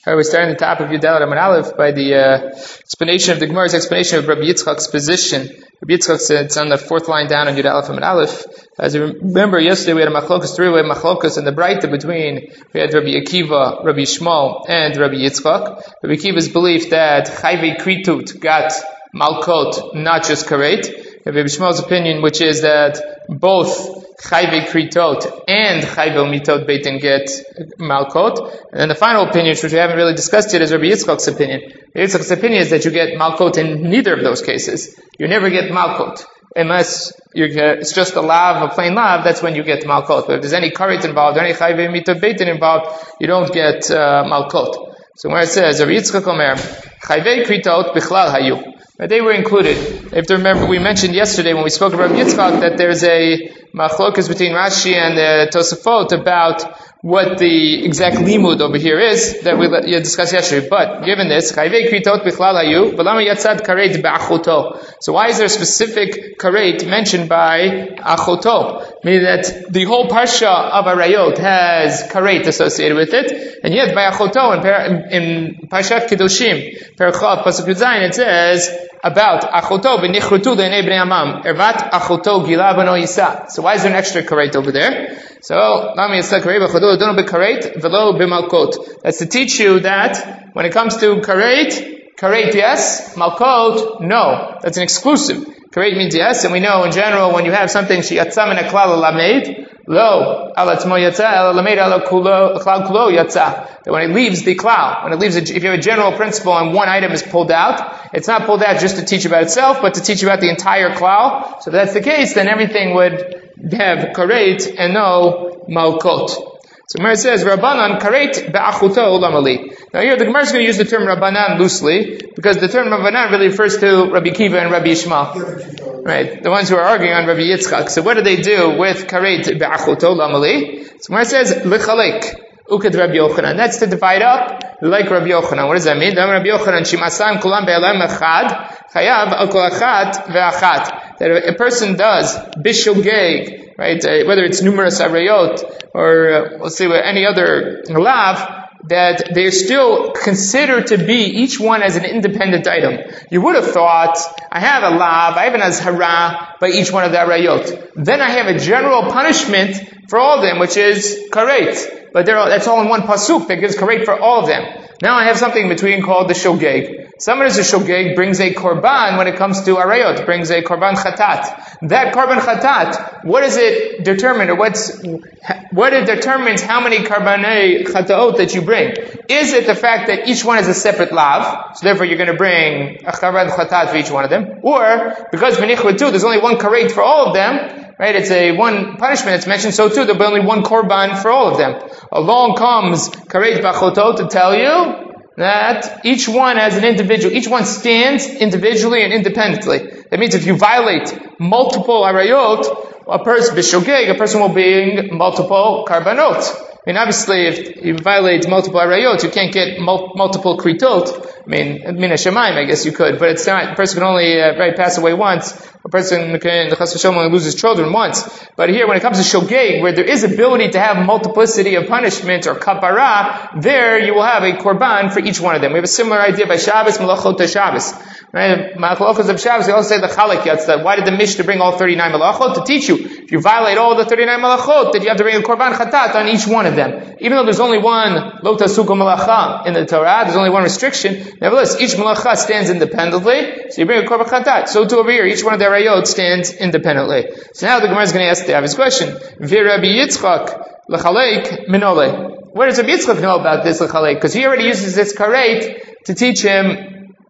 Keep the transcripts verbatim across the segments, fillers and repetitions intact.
All right, we're starting the top of Yudal Amud Aleph by the uh, explanation of the Gemara's explanation of Rabbi Yitzchak's position. Rabbi Yitzchak said it's on the fourth line down on Yudal Amud Aleph. As you remember, yesterday we had a machlokas, three-way machlokas, and the Breita between, we had Rabbi Akiva, Rabbi Shmuel, and Rabbi Yitzchak. Rabbi Akiva's belief that Chayvei Kritut got Malkot, not just Karet. Rabbi Shmuel's opinion, which is that both Chayvei Kritot and Chayvei Mitot Beitin get Malkot. And then the final opinion, which we haven't really discussed yet, is Rabbi Yitzchak's opinion. Rabbi Yitzchak's opinion is that you get Malkot in neither of those cases. You never get Malkot. Unless you get, it's just a lav, a plain lav, that's when you get Malkot. But if there's any Karet involved, or any Chayvei Mitot Beitin involved, you don't get uh, Malkot. So where it says, Rabbi Yitzchak Omer, Chayvei Kritot Bichlal Hayu. They were included. You have to remember, we mentioned yesterday when we spoke about Yitzchak that there's a machlokas between Rashi and the Tosafot about what the exact limud over here is that we discussed yesterday. But given this, Chayvei Kritot Bichlal Hayu, V'lama Yatzad Karet Ba'achoto. So why is there a specific karet mentioned by Achoto? Meaning that the whole parsha of Arayot has karet associated with it, and yet by Achoto in, in Parshat Kedoshim, Perachot Pasuk Yudzayin, it says about Achoto b'nichrutu le'nei bnei amam ervat Achoto gila b'no yisa. So why is there an extra karet over there? So Lama Yisa Karet b'Achoto l'dono b'karet v'lo b'malkot. That's to teach you that when it comes to karet, Karet yes, Malkot no. That's an exclusive. Karet means yes, and we know in general when you have something sheyatzam min haklal lamed lo alatzmo yatza ela lamed ala klal kulo yatza. That when it leaves the klal, when it leaves, a, if you have a general principle and one item is pulled out, it's not pulled out just to teach about itself, but to teach about the entire klal. So if that's the case, then everything would have karet and no Malkot. So Gemara says, Rabbanan karet be'achuto lamali. Now here the Gemara is going to use the term Rabbanan loosely, because the term Rabbanan really refers to Rabbi Akiva and Rabbi Shmuel. Right? The ones who are arguing on Rabbi Yitzchak. So what do they do with karet be'achuto lamali? So Gemara says, lechalek uked Rabbi Yochanan. That's to divide up like Rabbi Yochanan. What does that mean? Rabbi Yochanan, shimasan kulam be'elam echad, chayav al kol achat ve'achat. That a person does bishogeg, right? Uh, whether it's numerous arayot, or uh, we'll see what any other lav, that they're still considered to be each one as an independent item. You would have thought, I have a lav, I have an azhara by each one of the arayot. Then I have a general punishment for all of them, which is karet. But all, that's all in one pasuk that gives karet for all of them. Now I have something in between called the shogeg. Someone who's a shogeg brings a korban when it comes to arayot, brings a korban chatat. That korban chatat, what does it determine, or what's, what it determines how many korbanei chataot that you bring? Is it the fact that each one is a separate lav, so therefore you're going to bring a korban chatat for each one of them? Or, because b'nichrutu, there's only one karet for all of them, right? It's a one punishment that's mentioned, so too there'll be only one korban for all of them. Along comes karet b'achoto to tell you that each one as an individual, each one stands individually and independently. That means if you violate multiple arayot, a person, b'shogeg, a person will bring multiple karbanot. I mean, obviously, if you violate multiple arayot, you can't get mul- multiple kritot. I mean, min hashamayim, I guess you could, but it's not. A person can only uh, right, pass away once. A person can chas v'shalom only lose his children once. But here, when it comes to shogeg, where there is ability to have multiplicity of punishment or kapara, there you will have a korban for each one of them. We have a similar idea by Shabbos, malachot Shabbos. Right? Malachot of Shabbos, they also say the chalak yatzah. Why did the Mishnah bring all thirty-nine malachot? To teach you. If you violate all the thirty-nine malachot, that you have to bring a korban chatat on each one of them. Even though there's only one lo tasuko malacha in the Torah, there's only one restriction. Nevertheless, each malacha stands independently, so you bring a korban chatat. So too over here, each one of the arayot stands independently. So now the Gemara is going to ask the obvious question. V'Rabbi Yitzchak l'chalek minole. Where does Rabbi Yitzchak know about this l'chalek? Because he already uses this karet to teach him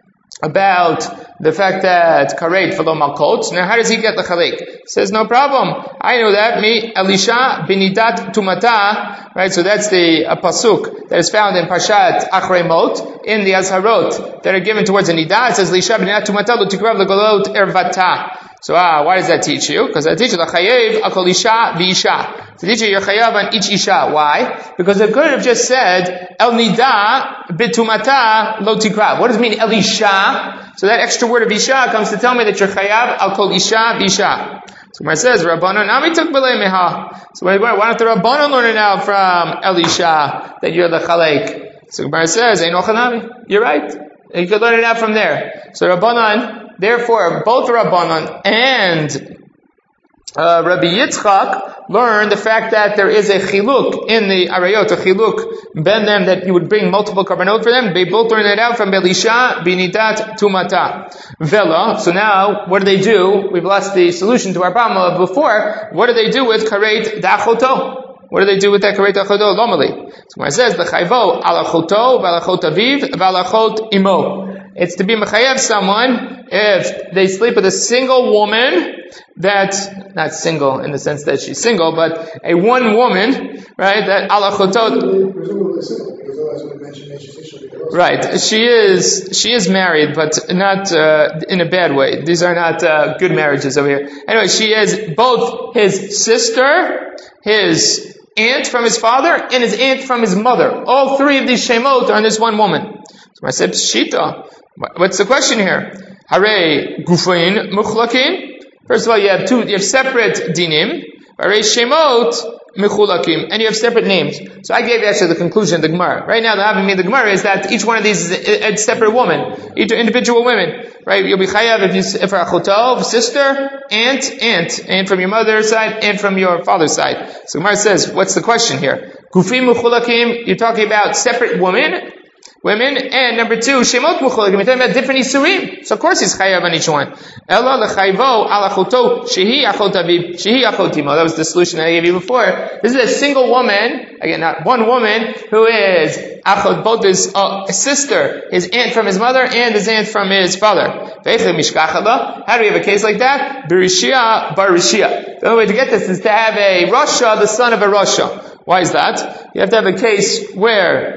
about the fact that karet follow malkot. Now how does he get the chalek? He says, no problem. I know that. Me, Elisha, binidat tumata. Right, so that's the a pasuk that is found in Parshat Achrei Mot, in the Azharot that are given towards the nidah. It says, Elisha, binidat tumata lo tikrav legolot ervata. So ah, why does that teach you? Because that teaches l'chayev akol isha v'isha. To teach you, you're chayav on each isha. Why? Because it could have just said el nida bitumata lo tikrav. What does it mean el isha? So that extra word of isha comes to tell me that you're chayav akol isha v'isha. So when it says Rabbanon Nami took b'lei meha. So why don't the Rabbanon learn it now from Elisha that you're the chalek? So Gemara says, Ein ochanami. You're right. You could learn it out from there. So Rabbanan, therefore, both Rabbanan and uh, Rabbi Yitzchak learned the fact that there is a chiluk in the arayot, a chiluk ben them, that you would bring multiple karbanot for them. They both learned it out from Belisha, Binidat, Tumata. Vela. So now, what do they do? We've lost the solution to our problem of before. What do they do with karet dachoto? What do they do with that karet dachoto? Lomali. So it says, the chayvo alachoto, valachot aviv, valachot imo. It's to be mechayev someone if they sleep with a single woman that's not single in the sense that she's single, but a one woman, right? That alachotot. Right. She is she is married, but not uh, in a bad way. These are not uh, good marriages over here. Anyway, she is both his sister, his aunt from his father, and his aunt from his mother. All three of these shemot are in this one woman. So I said, Shita. What's the question here? Hare gufain muchlakin. First of all, you have two, you have separate dinim. Hare shemot mechulakim, and you have separate names. So I gave actually the conclusion of the Gemara. Right now, the having me the Gemara is that each one of these is a, a separate woman, each individual women. Right? You'll be chayav if you if for achotov, sister, aunt, aunt, and from your mother's side, and from your father's side. So Gemara says, what's the question here? Gufim mechulakim. You're talking about separate women. Women, and number two, shemot mucholakim. We're talking about different isurim. So of course he's chayav on each one. Ella lechayvo al achoto shehi achot aviv shehi achot imo. That was the solution that I gave you before. This is a single woman, again, not one woman, who is achot, both his uh, sister, his aunt from his mother, and his aunt from his father. How do we have a case like that? Berishia barishia. The only way to get this is to have a Rasha, the son of a Rasha. Why is that? You have to have a case where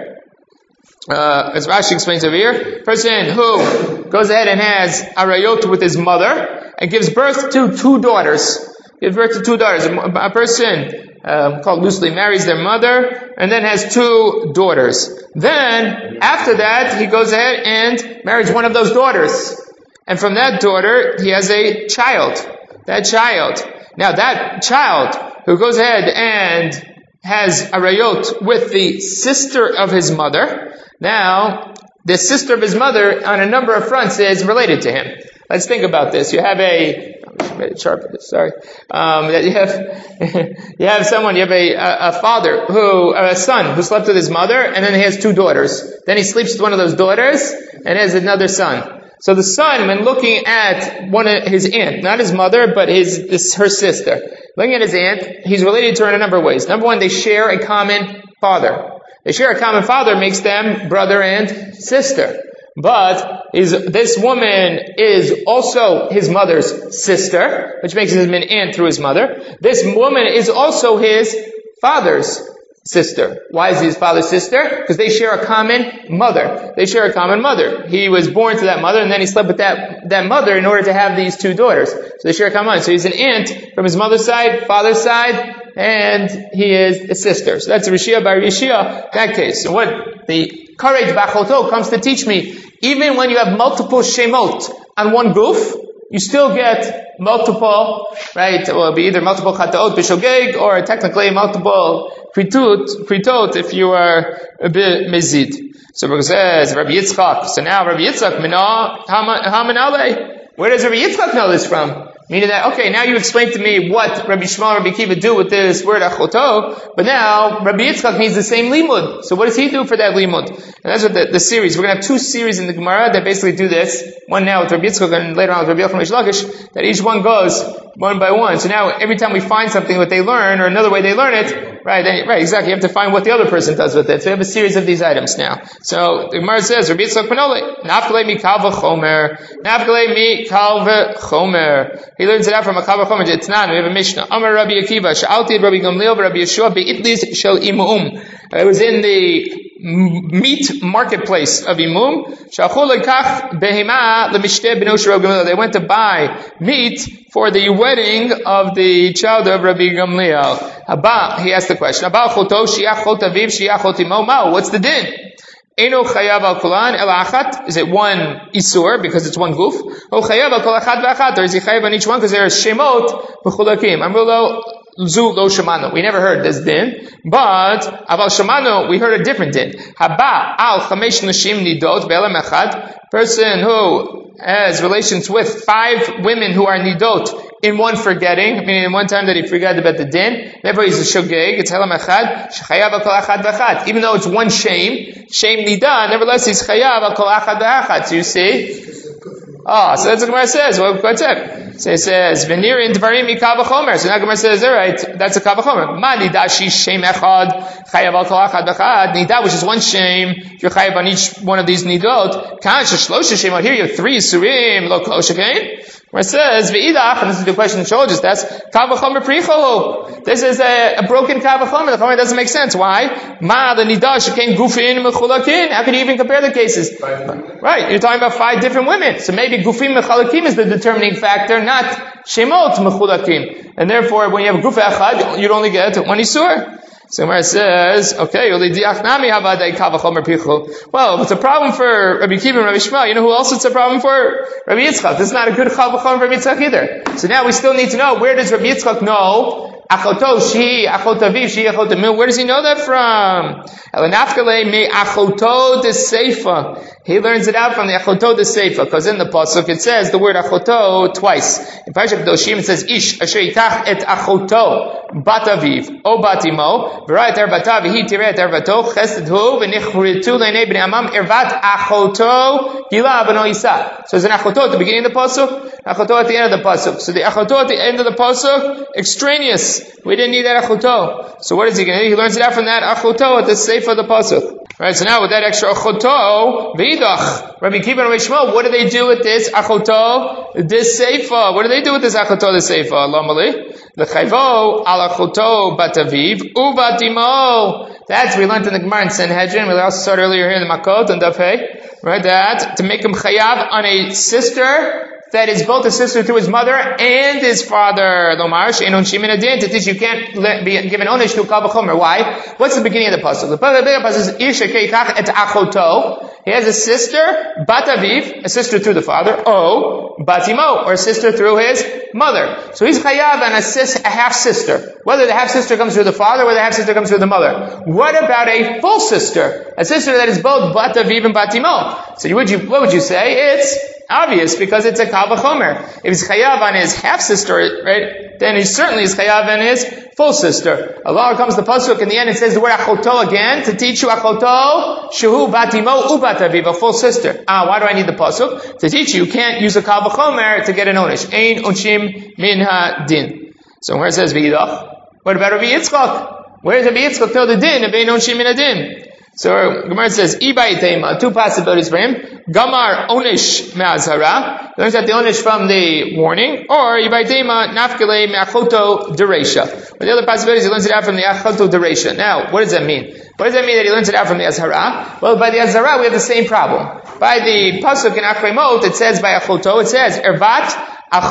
Uh, as Rashi explains over here, person who goes ahead and has arayot with his mother and gives birth to two daughters. Gives birth to two daughters. A person um, called loosely marries their mother and then has two daughters. Then after that, he goes ahead and marries one of those daughters, and from that daughter he has a child. That child. Now that child who goes ahead and has arayot with the sister of his mother. Now, the sister of his mother, on a number of fronts, is related to him. Let's think about this. You have a, I made it sharp, sorry. Um, that you have, you have someone, you have a, a, a father who, a son who slept with his mother, and then he has two daughters. Then he sleeps with one of those daughters, and has another son. So the son, when looking at one of his aunt, not his mother, but his, this, her sister, looking at his aunt, he's related to her in a number of ways. Number one, they share a common father. They share a common father, makes them brother and sister. But is, this woman is also his mother's sister, which makes him an aunt through his mother. This woman is also his father's sister. Why is he his father's sister? Because they share a common mother. They share a common mother. He was born to that mother, and then he slept with that, that mother in order to have these two daughters. So they share a common mother. So he's an aunt from his mother's side, father's side, and he is a sister. So that's Rishia by Rishia, that case. So what the Karet Bachoto comes to teach me, even when you have multiple Shemot on one goof, you still get multiple, right? It will be either multiple Chataot B'Shogeg, or technically multiple Kritut, Kritot if you are a bit Mezid. So it says, Rabbi Yitzchak. So now Rabbi Yitzchak, Hamanale. Where does Rabbi Yitzchak know this from? Meaning that, okay, now you explained to me what Rabbi Shmuel and Rabbi Kiva do with this word achoto, but now Rabbi Yitzchak needs the same limud. So what does he do for that limud? And that's what the, the series, we're going to have two series in the Gemara that basically do this. One now with Rabbi Yitzchak and later on with Rabbi Yochanan Reish Lakish, that each one goes one by one. So now every time we find something what they learn, or another way they learn it, right, then, right, exactly, you have to find what the other person does with it. So we have a series of these items now. So the Gemara says, Rabbi Yitzchak Panole, Nafkale mi kalva chomer, Nafkale mi kalva chomer. He learns it out from a Kavah Chomer. It's not. We have a Mishnah. Amar Rabbi Akiva. Sha'alti Rabbi Gamliel Rabbi Yeshua be'itlis shel imum. It was in the meat marketplace of Imum. Sha'achol lekach behema lemishteh b'no Rabbi Gamliel. They went to buy meat for the wedding of the child of Rabbi Gamliel. Haba, he asked the question. Haba choto shiach chot aviv shiach chot imo mao. What's the din? Eno chayav al kulan el achat. Is it one isur because it's one goof? O chayav al kol achat v'achat, or is he chayav on each one because there are shemot b'chulakim? Amrulo Zu lo shamano. We never heard this din, but aval shamano, we heard a different din. Haba al chamesh nashim nidot be'elam echad. Person who has relations with five women who are nidot in one forgetting, meaning in one time that he forgot about the din. Therefore, he's a shogeg. It's helam echad. Shechayav al kol achad v'achad. Even though it's one shame, shame nida, nevertheless he's chayav al kol achad v'achad. So you see. Oh, so that's what Gemara says. Well, what's it? So it says, "V'nir in dvarim ikav v'chomer." So now Gemara says, "All right, that's a kav v'chomer." Ma nida shi shame echad chayav al kol achad v'achad. Nida, which is one shame, you're chayav on each one of these nidot. Kan sheshlosha shame. Out here, you have three surim lo kol shekain. Where it says, "Ve'idach," and this is the question the Shol just asked, "Kav v'chomer pricholu." This is a, a broken kav v'chomer. The chomer doesn't make sense. Why? Ma the nida shekain gufin mechulakin. How can you even compare the cases? Right, you're talking about five different women. So maybe gufim mechulakim is the determining factor, not shemot mechulakim. And therefore, when you have a guf echad, you'd only get one isur. So where it says, okay, well, if it's a problem for Rabbi Kiva and Rabbi Shmuel, you know who else it's a problem for? Rabbi Yitzchak. This is not a good chav v'chomer for Rabbi Yitzchak either. So now we still need to know, where does Rabbi Yitzchak know Achoto, she, Achot Aviv, she, Achot Amil. Where does he know that from? Elanafkale me Achoto de Seifa. He learns it out from the Achoto de Seifa, because in the pasuk it says the word Achoto twice. In Parashat Kedoshim it says Ish asher yikach et Achoto bat Aviv o bat imo v'ra et ervata v'hi tireh et ervato chesed hu v'nichritu le'nei bnei amam ervat Achoto gila b'no Isa. So there's an Achoto at the beginning of the pasuk, Achoto at the end of the pasuk. So the Achoto at the end of the pasuk, extraneous. We didn't need that achoto. So what is he going to do? He learns it out from that achoto at the seif of the pasuk. Right, so now with that extra achoto, v'idach, Rabbi Kiva and Rabbi Shmuel, what do they do with this achoto, this seifa? What do they do with this achoto, this seifa? Allah Mali. L'chayvo al achoto bat aviv, u bat imo. That's, we learned in the Gemara in Sanhedrin, we also saw it earlier here in the Makot and Daf Hey, right, that, to make him chayav on a sister, that is both a sister to his mother and his father. To teach you can't be given onish to kav v'chomer. Why? What's the beginning of the pasuk? The beginning of the pasuk is Isha keikach et achoto. He has a sister, bat aviv, a sister through the father, o bat imo, or a sister through his mother. So he's chayav and a, sis, a half sister. Whether the half sister comes through the father, or the half sister comes through the mother. What about a full sister? A sister that is both bat aviv and bat imo. So would you, what would you say? It's obvious, because it's a kav v'chomer. If he's chayav on his half sister, right, then he certainly is chayav on his full sister. Allah comes the pasuk in the end. It says the word achoto again to teach you achoto shehu batimo u bataviv, a full sister. Ah, why do I need the pasuk to teach you? You can't use a kav v'chomer to get an onish. Ein onshim min ha din. So where it says v'idach, what about Rabbi Yitzchak? Where does Rabbi Yitzchak tell the din of ein onshim min ha din? So Gemara says, Ibai Teima, two possibilities for him. Gamar Onish Me'azhara, learns out the Onish from the warning, or Ibai Teima Nafkele Me'achoto Dereisha. But the other possibility is he learns it out from the Achoto Dereisha. Now, what does that mean? What does that mean that he learns it out from the Azhara? Well, by the Azhara we have the same problem. By the Pasuk in Achremot, it says by Achoto, it says, Ervat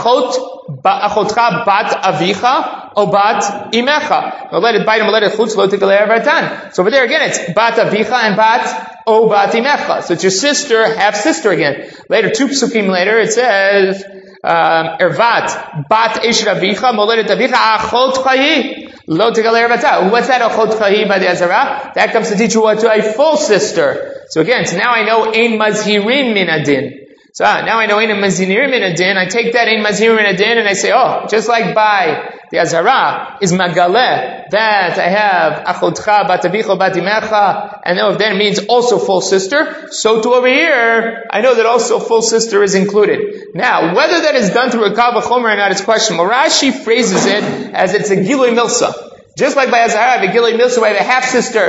Achot Achotcha bat avicha o bat imecha. Let it bite him, let it chutz lo tigalei ervatan. So over there again, it's bat avicha and bat o bat imecha. So it's your sister, half sister again. Later, two psukim later, it says um, ervat bat esher avicha moledet avicha achot chayi lo tigalei ervatan. What's that achot chayi by the Azara? That comes to teach you what to a full sister. So again, so now I know ein mazhirin min adin. So ah, now I know ein mazirim in a din. I take that ein mazirim in a din and I say, oh, just like by the Azara is magaleh that I have achotcha bat avicha bat imecha, and now if that means also full sister, so too over here I know that also full sister is included. Now whether that is done through a kav v'chomer or not is questionable. Rashi phrases it as it's a gilui milsa. Just like by Azhara, the Gilui Milsa, by the half sister,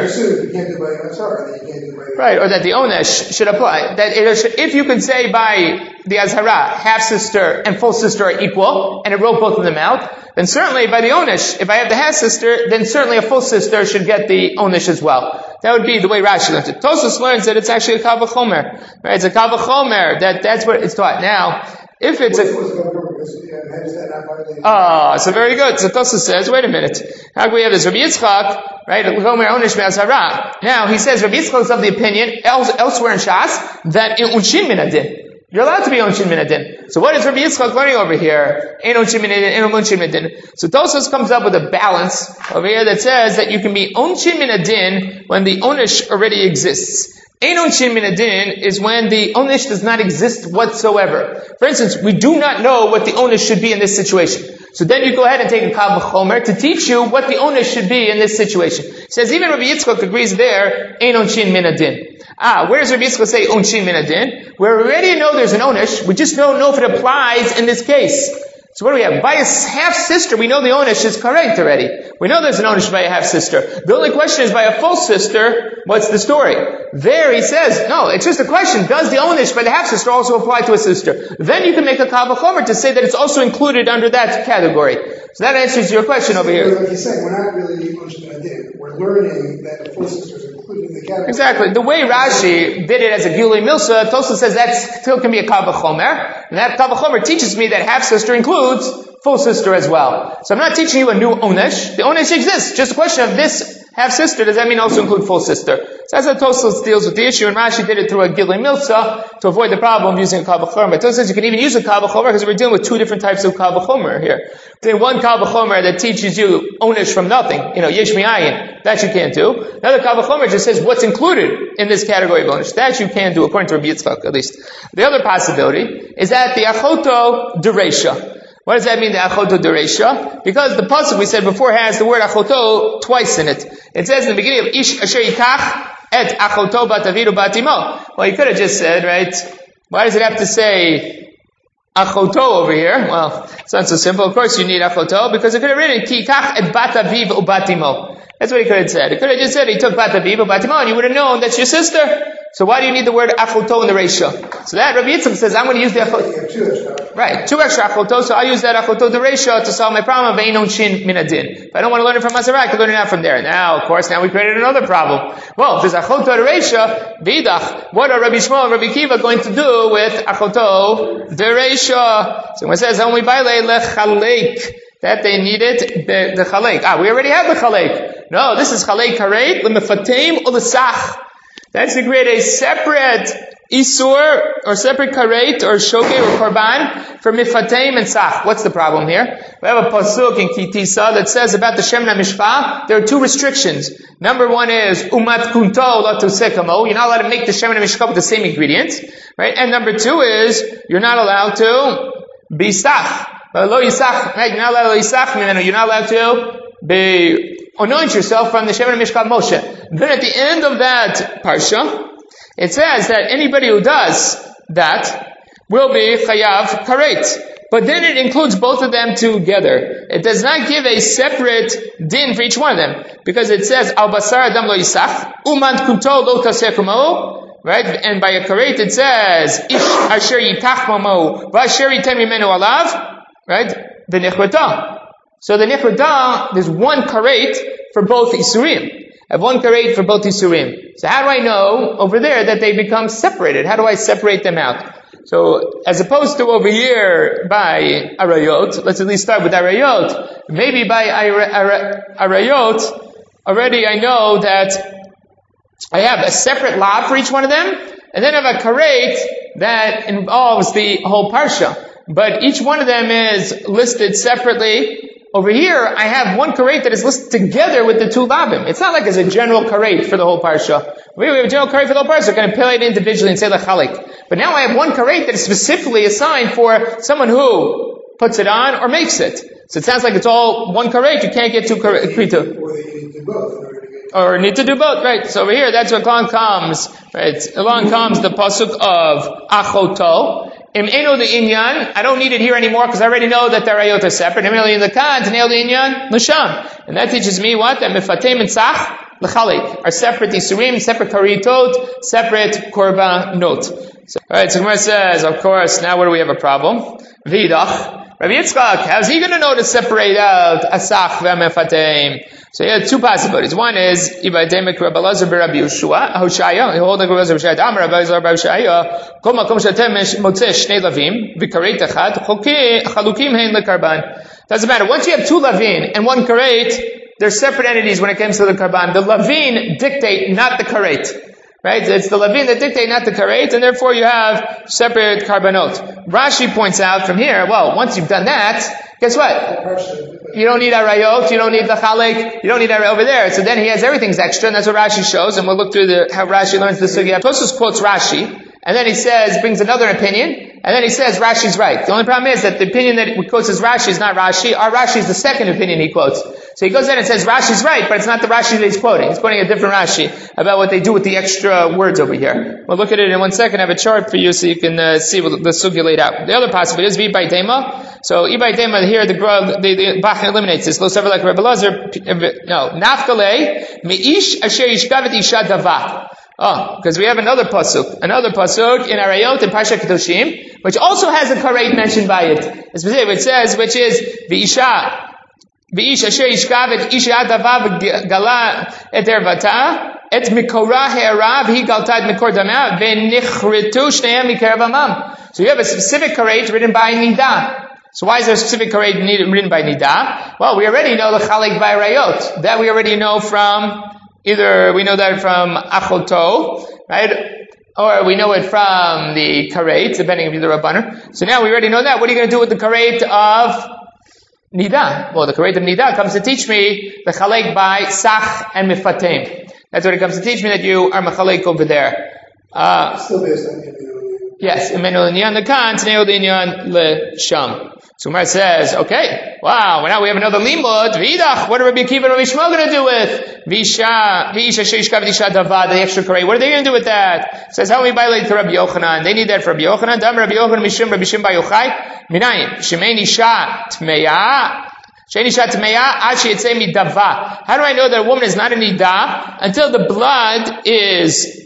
right? Or that the onesh should apply. That it should, if you could say by the Azhara, half sister and full sister are equal, and it wrote both of them out, then certainly by the onesh, if I have the half sister, then certainly a full sister should get the onesh as well. That would be the way Rashi learns it. Tosfos learns that it's actually a kav v'chomer, right? It's a kav v'chomer that that's what it's taught. Now, if it's a Ah, so very good. So Tosfos says, wait a minute. How can we have this? Rabbi Yitzchak, right? Now, he says, Rabbi Yitzchak is of the opinion, else, elsewhere in Shas, that in Unshin min adin. you're allowed to be onshin min adin. So what is Rabbi Yitzchak learning over here? Ein onshin min adin, ein onshin min adin. So Tosfos comes up with a balance over here that says that you can be onshin min adin when the onish already exists. Ein onshin min adin is when the onish does not exist whatsoever. For instance, we do not know what the onish should be in this situation. So then you go ahead and take a kal v'chomer to teach you what the onish should be in this situation. It says even Rabbi Yitzchak agrees there, ein onshin min adin. Ah, where does Rabbi Yitzchak say onshin min adin? We already know there's an onish, we just don't know if it applies in this case. So what do we have? By a half-sister, we know the onish is correct already. We know there's an onish by a half-sister. The only question is by a full sister, what's the story? There he says, no, it's just a question, does the onish by the half-sister also apply to a sister? Then you can make a kal v'chomer to say that it's also included under that category. So that answers your question over here. Like you say, we're not really onshin min adin. We're learning that the full sisters are included in the category. Exactly. The way Rashi did it as a Gilui Milsa, Tosfos says that still can be a kal v'chomer. And that kal v'chomer teaches me that half-sister includes full sister as well. So I'm not teaching you a new onish. The onish exists. Just a question of this half-sister, does that mean also include full sister? So that's how Tosfos deals with the issue, and Rashi did it through a Gilui Milsa to avoid the problem of using a kal v'chomer. But Tosfos says you can even use a kal v'chomer because we're dealing with two different types of kal v'chomer here. There's one kal v'chomer that teaches you onish from nothing, you know, yesh mi'ayin, that you can't do. Another kal v'chomer just says what's included in this category of onish. That you can do, according to Rabbi Yitzchak, at least. The other possibility is that the achoto dereisha. What does that mean, the achoto dereisha? Because the pasuk we said before has the word achoto twice in it. It says in the beginning of ish asher yikach et achoto bat aviru bat imo. Well, you could have just said, right, why does it have to say achoto over here? Well, it's not so simple. Of course you need achoto, because it could have written ki yikach et bat aviv u bat imo. That's what he could have said. He could have just said he took bat aviv u bat imo, and you would have known that's your sister. So why do you need the word achoto in the ratio? So that Rabbi Yitzchak says, I'm going to use the achoto. Right, two extra achoto, so I use that achoto the ratio to solve my problem of ein onshin min adin. If I don't want to learn it from Maserah, I can learn it out from there. Now, of course, now we created another problem. Well, if there's achoto the ratio, vidach, what are Rabbi Shmuel and Rabbi Kiva going to do with achoto the ratio? So when it says, only by lechalek, that they needed the, the chalek. Ah, we already have the chalek. No, this is chalek karet, l'mefateim or l'sach. That's to create a separate isur, or separate karet, or shogeg, or korban, for mifateim and sach. What's the problem here? We have a pasuk in Kitisa that says about the Shemen HaMishpah, there are two restrictions. Number one is, umat kunto lo tusekamo, you're not allowed to make the Shemen HaMishpah with the same ingredients. Right? And number two is, you're not allowed to be sach. Lo yisach, right? You're not allowed to yisach mimenu, you're not allowed to be anoint yourself from the Shemen HaMishpah Moshe. Then at the end of that parsha, it says that anybody who does that will be chayav karet. But then it includes both of them together. It does not give a separate din for each one of them. Because it says, al basar adam lo yisach, uman kunto lo taseh kumo, right? And by a karet it says, ish asher yitach mamo, v'asher yitem mimenu alav, right? The nechvata. So the nechvata, there's one karet for both isurim. I have one karet for both isurim. So how do I know over there that they become separated? How do I separate them out? So as opposed to over here by arayot, let's at least start with arayot. Maybe by arayot, already I know that I have a separate lav for each one of them, and then I have a karet that involves the whole parsha. But each one of them is listed separately. Over here, I have one karet that is listed together with the two lavim. It's not like there's a general karet for the whole parsha. We have a general karet for the whole parsha. We're going to play it individually and say lechalik. But now I have one karet that is specifically assigned for someone who puts it on or makes it. So it sounds like it's all one karet. You can't get two karet. Or they need to do both. Or need to do both, right? So over here, that's what along comes, right? Along comes the pasuk of achoto. Im eno the inyan, I don't need it here anymore because I already know that the rayot are separate. Im eno in the kan, tenel the inyan, l'sham. And that teaches me what? That mifatem and sach, l'chalik, are separate isurim, separate karitot, separate korbanot. So, alright, so Gemara says, of course, now where do we have a problem? Vidach. Rabbi Yitzchak, how's he going to know to separate out asach ve'mefatem? So he had two possibilities. One is, Ibademek Rabbi Lazar Rabbi Yehoshua, Hoshaya, he hold like Rabbi Lazar Hoshaya, Dam Rabbi Lazar Rabbi Hoshaya, Kol makom shetem motzeh shnei lavim, v'karet echad, chalukim hein lekarban. Doesn't matter. Once you have two lavin and one karet, they're separate entities when it comes to the karban. The lavin dictate, not the karet. Right? It's the Levin that dictate, not the Karet, and therefore you have separate Karbanot. Rashi points out from here, well, once you've done that, guess what? You don't need Arayot, you don't need the Chalek, you don't need Arayot over there. So then he has everything's extra, and that's what Rashi shows, and we'll look through the, how Rashi learns the Sugya. Tosfos quotes Rashi, and then he says, brings another opinion, and then he says Rashi's right. The only problem is that the opinion that he quotes as Rashi is not Rashi. Our Rashi is the second opinion he quotes. So he goes in and says Rashi's right, but it's not the Rashi that he's quoting. He's quoting a different Rashi about what they do with the extra words over here. We'll look at it in one second. I have a chart for you so you can uh, see what the sugya laid out. The other possibility is Ibai Dema. So Ibai Dema here, the Grog, the, the Bach eliminates this. Lo sever like Rebbe Lazar. No. Nafkale, Meish asher yishkavet isha davat. Oh, because we have another pasuk, another pasuk in Arayot in Parsha Kedoshim, which also has a karet mentioned by it. It says, which is V'isha, V'ish asher yishkavet isha davav gala et ervata et mikora herav he galta et mikor dama v'nichritu shneim mikarav amam. So you have a specific karet written by Nida. So why is there a specific karet written by Nida? Well, we already know the Chalek by Arayot. That we already know from either we know that from Achoto, right? Or we know it from the karet, depending on the Rabbaner. So now we already know that. What are you going to do with the karet of Nida? Well, the karet of Nida comes to teach me the Chalek by Sach and Mifatem. That's what it comes to teach me, that you are Machalek over there. Uh, Still based on Imenu. Yes, Imenu Inyan Lekan, Tneu Inyan Lesham. So Gemara says, okay, wow, well now we have another limud. V'idach, what are Rabbi Akiva and Rabbi Shmuel going to do with Visha, Visha Sheishka Visha Davad, the extra karet? What are they going to do with that? It says, how we violate to Rabbi Yochanan? They need that for Rabbi Yochanan. Dam Rabbi Yochanan Mishim Rabbi Shim Bar Yochai. Minayim Shemei Nisha Tmeya. Shemei Nisha Tmeya Ad Sheyitzei Midava. How do I know that a woman is not a nida until the blood is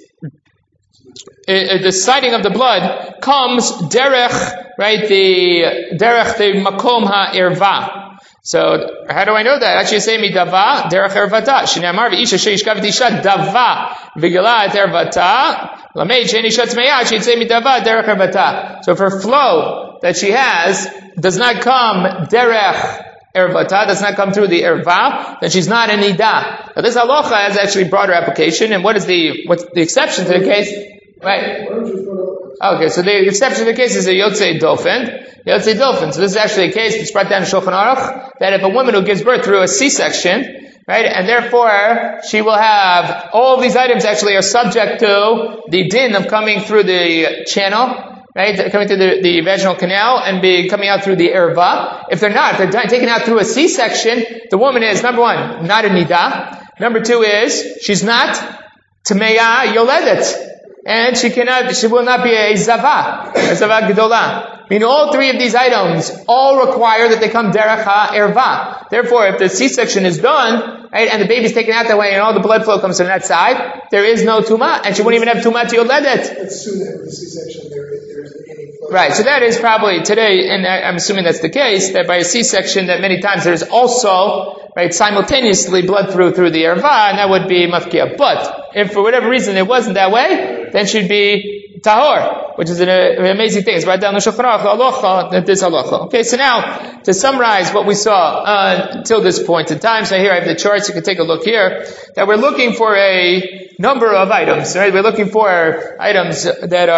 Uh, the sighting of the blood comes derech, right, the derech the makom ha'erva. So how do I know that? Actually, say midava derech ervata. Shnei v'isha sheishkavet isha dava v'gala et ervata. Lameid she'en isha tmeya she'd say midava derech ervata. So if her flow that she has does not come derech ervata, does not come through the erva, then she's not a nida. Now this halacha has actually broader application, and what is the what's the exception to the case? Right. Okay, so the exception to the case is a Yotzei Dofen. Yotzei Dofen. So this is actually a case that's brought down in Shulchan Aruch, that if a woman who gives birth through a C-section, right, and therefore she will have, all of these items actually are subject to the din of coming through the channel, right, coming through the, the vaginal canal and be coming out through the erva. If they're not, if they're taken out through a C-section, the woman is, number one, not a nida. Number two is, she's not Tmeya Yoledet. And she cannot, she will not be a zava, a zava gedola. I mean, all three of these items all require that they come derech ha'erva. Therefore, if the C-section is done, right, and the baby's taken out that way, and all the blood flow comes from that side, there is no tuma, and she wouldn't even have tuma to yoledet. Assume that with the C-section there, there isn't any flow. Right, so that is probably today, and I'm assuming that's the case, that by a C-section, that many times there's also, right, simultaneously blood through through the erva, and that would be mafkia. But if for whatever reason it wasn't that way, then she'd be tahor, which is an, an amazing thing. It's right down the Shulchan Aruch, halacha, that this halacha. Okay, so now, to summarize what we saw uh, until this point in time, so here I have the charts, you can take a look here, that we're looking for a number of items, right? We're looking for items that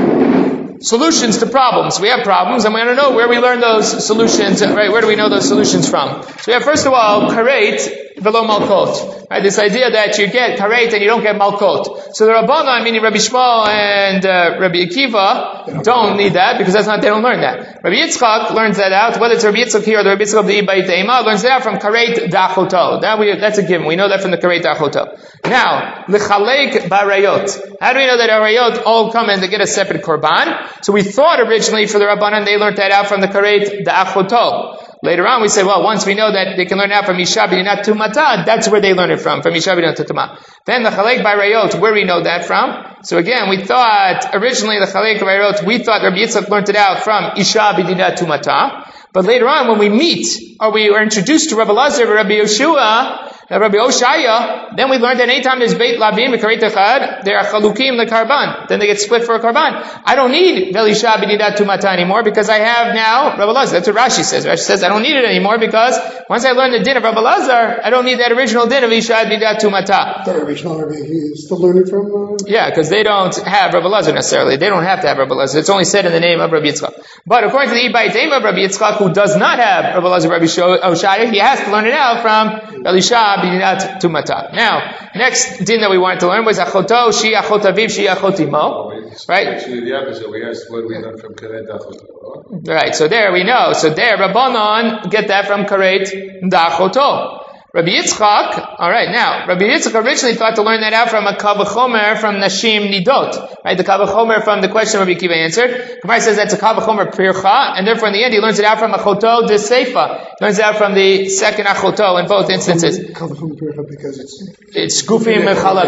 are solutions to problems. We have problems, and we want to know where we learn those solutions, right? Where do we know those solutions from? So we have, first of all, karet velo malkot. Right, this idea that you get karet and you don't get malkot. So the Rabbanan, meaning Rabbi Shmuel and uh, Rabbi Akiva, don't need that because that's not, they don't learn that. Rabbi Yitzchak learns that out, whether it's Rabbi Yitzchak here or the Rabbi Yitzchak of the Ibai Teima, learns that out from karet dachoto. That we, that's a given. We know that from the karet dachoto. Now, lechalek barayot. How do we know that arayot all come and they get a separate korban? So we thought originally for the Rabbanan they learned that out from the karet dachoto. Later on, we said, well, once we know that they can learn out from Isha B'dinat Tumata, that's where they learn it from, from Isha B'dinat Tumata. Then the Chalek by Rayot, where we know that from? So again, we thought, originally the Chalek by Rayot, we thought Rabbi Yitzchak learned it out from Isha B'dinat Tumata. But later on, when we meet, or we are introduced to Rabbi Lazar and Rabbi Yeshua, Now Rabbi Oshaya, then we learned that anytime there's Beit Lavim, Karet Echad, they are Chalukim the Karban. Then they get split for a Karban. I don't need Velisha B'nidat Tumata anymore because I have now Rabbi Lazar. That's what Rashi says. Rashi says I don't need it anymore because once I learn the din of Rabbi Lazar, I don't need that original din of Isha B'nidat Tumata. The original Rabbi, he's still learning from... Uh... Yeah, because they don't have Rabbi Lazar necessarily. They don't have to have Rabbi Lazar. It's only said in the name of Rabbi Yitzchak. But according to the Ibai Dema of Rabbi Yitzchak, who does not have Rabbi Lazar, Rabbi Oshaya, he has to learn it out from Elisha B'nidat Tumata. Now, next din that we wanted to learn was Achoto, Shi Achot Aviv, Shi Achot Imo. Right? Actually, the opposite. We asked what we learned from Karet Dachoto. Right, so there we know. So there, Rabbanon get that from Karet Dachoto. Rabbi Yitzchak, alright, now, Rabbi Yitzchak originally thought to learn that out from a Kavachomer from Nashim Nidot. Right, the Kavachomer from the question Rabbi Kiva answered. Gemara says that's a Kavachomer Pircha, and therefore in the end he learns it out from Achoto de Seifa. He learns it out from the second Achoto in both instances. Kavachomer Pircha because it's... It's Gufim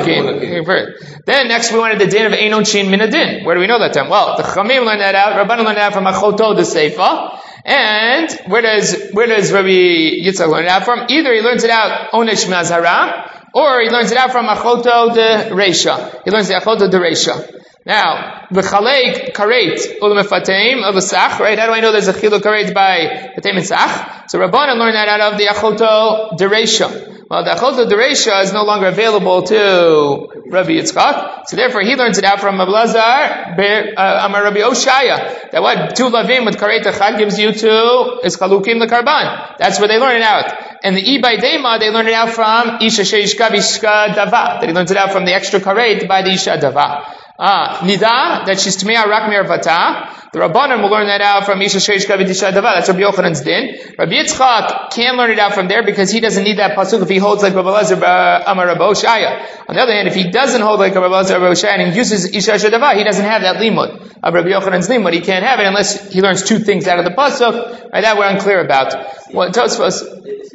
Mechalakim. Then next we wanted the din of Einon Shin Minadin. Where do we know that term? Well, the Chamim learned that out, Rabbanan learned that out from Achoto de Seifa. And where does where does Rabbi Yitzchak learn it out from? Either he learns it out Onesh Mazara, or he learns it out from Achoto de Reisha. He learns the Achoto de Reisha. Now, the Chalek Karet Ulam Fateim of the Sach, right? How do I know there's a Chiluk Karet by Fateim and Sach? So Rabbanan learned that out of the Achoto de Reisha. Well, the Achoto de Reisha is no longer available to Rabbi Yitzchak, so therefore he learns it out from Rabbi Lazar, uh, Amar Rabbi Oshaya, that what two lavim with karet echad gives you to is chalukim the karban. That's where they learn it out. And the Ibai Dema, they learn it out from Isha Sheishka Bishka Dava. That he learns it out from the extra karet by the Isha Dava. Ah, Nida, that she's Tmeya Rak Mervata. The Rabbanan will learn that out from Isha Sheishka B'Tisha Dava. That's Rabbi Yochanan's din. Rabbi Yitzchak can learn it out from there because he doesn't need that pasuk if he holds like Rabbi Lazar Amar Rabbi Oshaya. On the other hand, if he doesn't hold like Rabbi Lazar Rabbi Oshaya and he uses Isha Dava, he doesn't have that limud of Rabbi Yochanan's limud. He can't have it unless he learns two things out of the pasuk. Right, that we're unclear about. What Tosfos?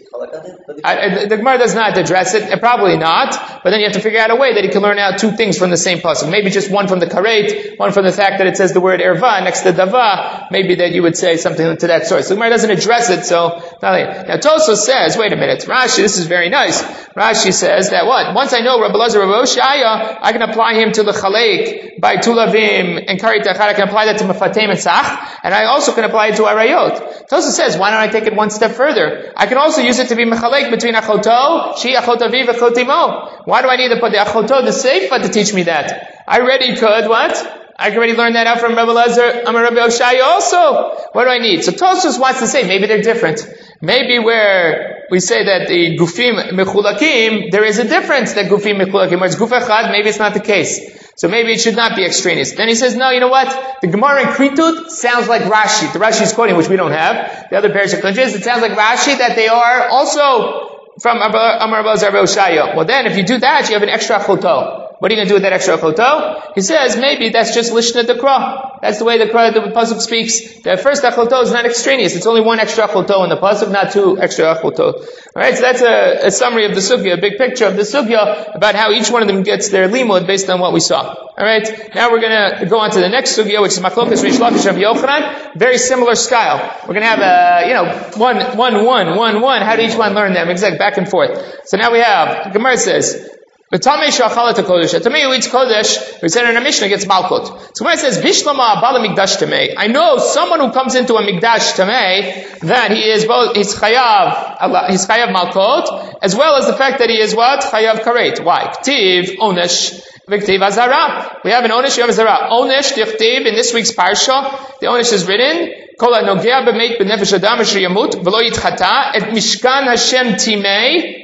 I, the Gemara does not address it, probably not, but then you have to figure out a way that he can learn out two things from the same pasuk. Maybe just one from the karet, one from the fact that it says the word erva next to dava, maybe that you would say something to that source. The Gemara doesn't address it, so, now Tosos says, wait a minute, Rashi, this is very nice. Rashi says that what? Once I know Rabbi Lazar Rabbi Oshaya, I can apply him to the chalek by tulavim and karet echad, I can apply that to mafatem and sach, and I also can apply it to arayot. Tosos says, why don't I take it one step further? I can also use it to be mechalek between achoto, she achot aviv, achot imo. Why do I need to put the achoto, the seifa, to teach me that? I already could, what? I can already learn that out from Rabbi Lazar, Amar Rabbi Oshaya also. What do I need? So Tosfos wants to say, maybe they're different. Maybe where we say that the gufim mechulakim, there is a difference that gufim mechulakim, where it's guf echad, maybe it's not the case. So maybe it should not be extraneous. Then he says, no, you know what? The Gemara in Kritut sounds like Rashi. The Rashi is quoting, which we don't have. The other Parashah Kunjis, it sounds like Rashi that they are also from Amar Rabbi Lazar Rabbi Oshaya. Well then, if you do that, you have an extra choto. What are you going to do with that extra choto? He says, maybe that's just lishna dekra. That's the way the, the pasuk speaks. The first choto is not extraneous. It's only one extra choto in the pasuk, not two extra choto. Alright, so that's a, a summary of the sugya, a big picture of the sugya about how each one of them gets their limud based on what we saw. Alright, now we're going to go on to the next sugya, which is Machlokas Reish Lakish Rabbi Yochanan. Very similar style. We're going to have a, you know, one, one, one, one, one. How do each one learn them? Exact, back and forth. So now we have, Gemara says, the Tamei Shachala to Kodesh. The Tamei who eats Kodesh, we said in our Mishnah, gets Malkut. So when it says, Bishlama Abala Mikdash Tamei, I know someone who comes into a Mikdash Tamei, that he is both, he's Chayav, he's Chayav Malkut, as well as the fact that he is what? Chayav Karet. Why? Ktiv, Onesh, Viktiv Azara. We have an Onesh, we have Azara. Onesh, Tichtiv, in this week's Parsha, the Onesh is written, Kol HaNogea B'meit B'nefesh Adam Asher Yamut, V'lo Yitchata, Et Mishkan Hashem Timei,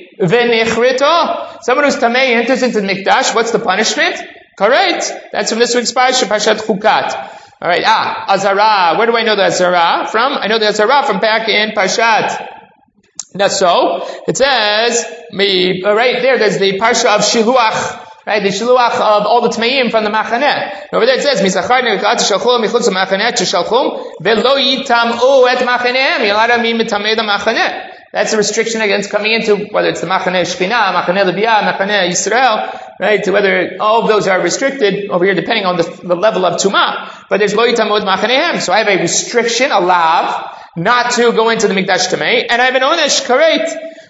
V'nechrito. Someone who's tamei enters into the mikdash. What's the punishment? Correct. That's from this week's parsha, Parshat Chukat. All right. Ah, Azara. Where do I know the Azara from? I know the Azara from back in Parshat. That's so. It says, me right there. There's the parsha of Shiluach. Right, the Shiluach of all the Tmeim from the Machaneh. Over there it says, Misachar negat shalchum michutz Machaneh shalchum velo yitam'u et Machanehem. You're allowed to be mitamei the Machaneh. That's a restriction against coming into, whether it's the Machaneh Shechina, Machaneh Leviyah, Machaneh Yisrael, right? Whether all of those are restricted over here depending on the, the level of Tumah. But there's Lo Yitam'u et Machanehem. So I have a restriction, a lav, not to go into the Mikdash Tamei, and I have an Onesh Karet.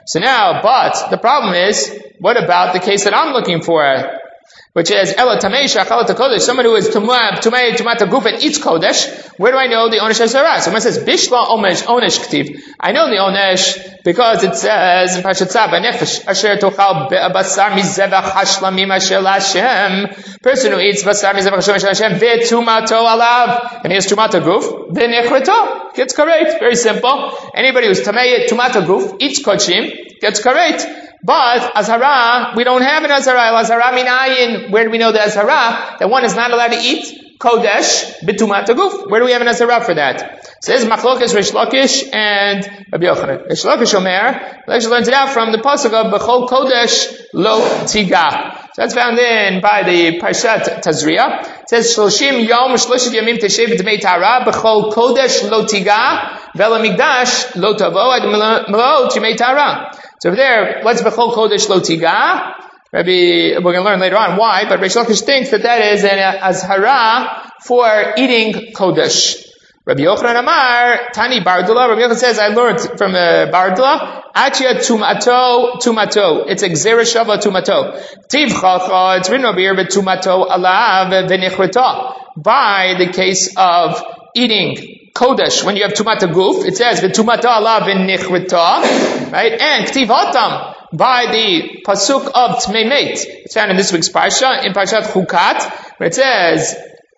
So now, but the problem is, what about the case that I'm looking for? Which is Ela Tamei Shachalat Kodesh, someone who is Tumah Tumei Tumata Guf and eats Kodesh. Where do I know the Onesh Hazara? Someone says Bishla Onesh Onesh Ktiv. I know the Onesh because it says in Parshat Tzab Nefesh Asher Tochal Basar Mizevach Hashlamim Asher Hashem. Person who eats Basar Mizevach Hashlamim Hashem Vetumato Alav, and he has Tumata Guf Venechreto gets karet. Very simple. Anybody who's Tamei Tumata Guf eats Kodshim gets karet. But Azhara, we don't have an Azhara. Azhara minayin. Where do we know the Azhara? That one is not allowed to eat Kodesh b'tumat haguf. Where do we have an Azhara for that? It says Machlokes Reish Lakish and Rabbi Yochanan. Reish Lakish Omer, we actually learned it out from the pasuk of B'chol Kodesh Lo Tiga. So that's found in by the Parshat Tazria. It says Shloshim Yom Shloshim Yamim Teshev B'Tmei Tara B'chol Kodesh Lo Tiga V'El Migdash Lo Tavo Ad Melo Tmei Tara. So over there, what's B'chol Kodesh Lo Tiga? Rabbi, we're going to learn later on why, but Reish Lakish thinks that that is an azhara for eating Kodesh. Rabbi Yochanan Amar, Tani Bardula, Rabbi Yochanan says, I learned from uh, Bardula, Achia Tumato, Tumato. It's a Gzera Shava Tumato. Tivchacha, it's written over here, Tumato Alav V'Nichrita. By the case of eating Kodesh, when you have Tumata Guf, it says, V'Tumata Alav V'Nichrita, right? And Ktiv Hatam, by the pasuk of Tmei Meit. It's found in this week's Parsha, in Parshat Chukat, where it says,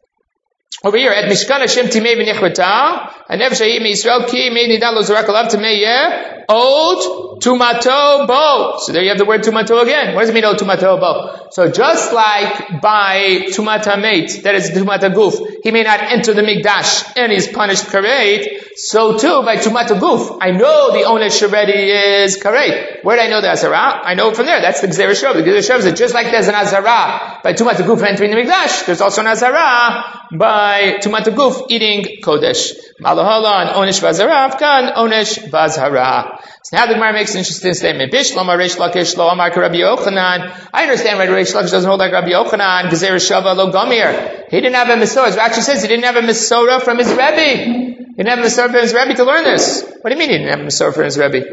over here, at Mishkan Hashem Timei V'Nichrita, Hanev Shayim Yisrael Ki Mei Nidan Lo Zorak Alav Timei Yeh, Od Tumato Bo. So there you have the word Tumato again. What does it mean, Od Tumato Bo? So just like by Tumata Meit, that is Tumata Guf, he may not enter the Mikdash and he's punished Karet, so too by Tumata Guf, I know the Onesh already is Karet. Where did I know the Azara? I know from there. That's the Gzera Shov. The Gzera Shov is that just like there's an Azara by Tumata Guf entering the Mikdash, there's also an Azara by Tumata Guf eating Kodesh. Malahala and Onesh Vazara, Afkan, Onesh Vazara. So now the Gemara makes an interesting statement. Bishlam Reish Lakish Lo Amar Rabbi Yochanan. I understand why Reish Lakish doesn't hold like Rabbi Yochanan. Gzera Shava Lo Gamir. He didn't have a Mesorah. It actually says he didn't have a Mesorah from his Rebbe. He didn't have a Mesorah from his Rebbe to learn this. What do you mean he didn't have a Mesorah from his Rebbe?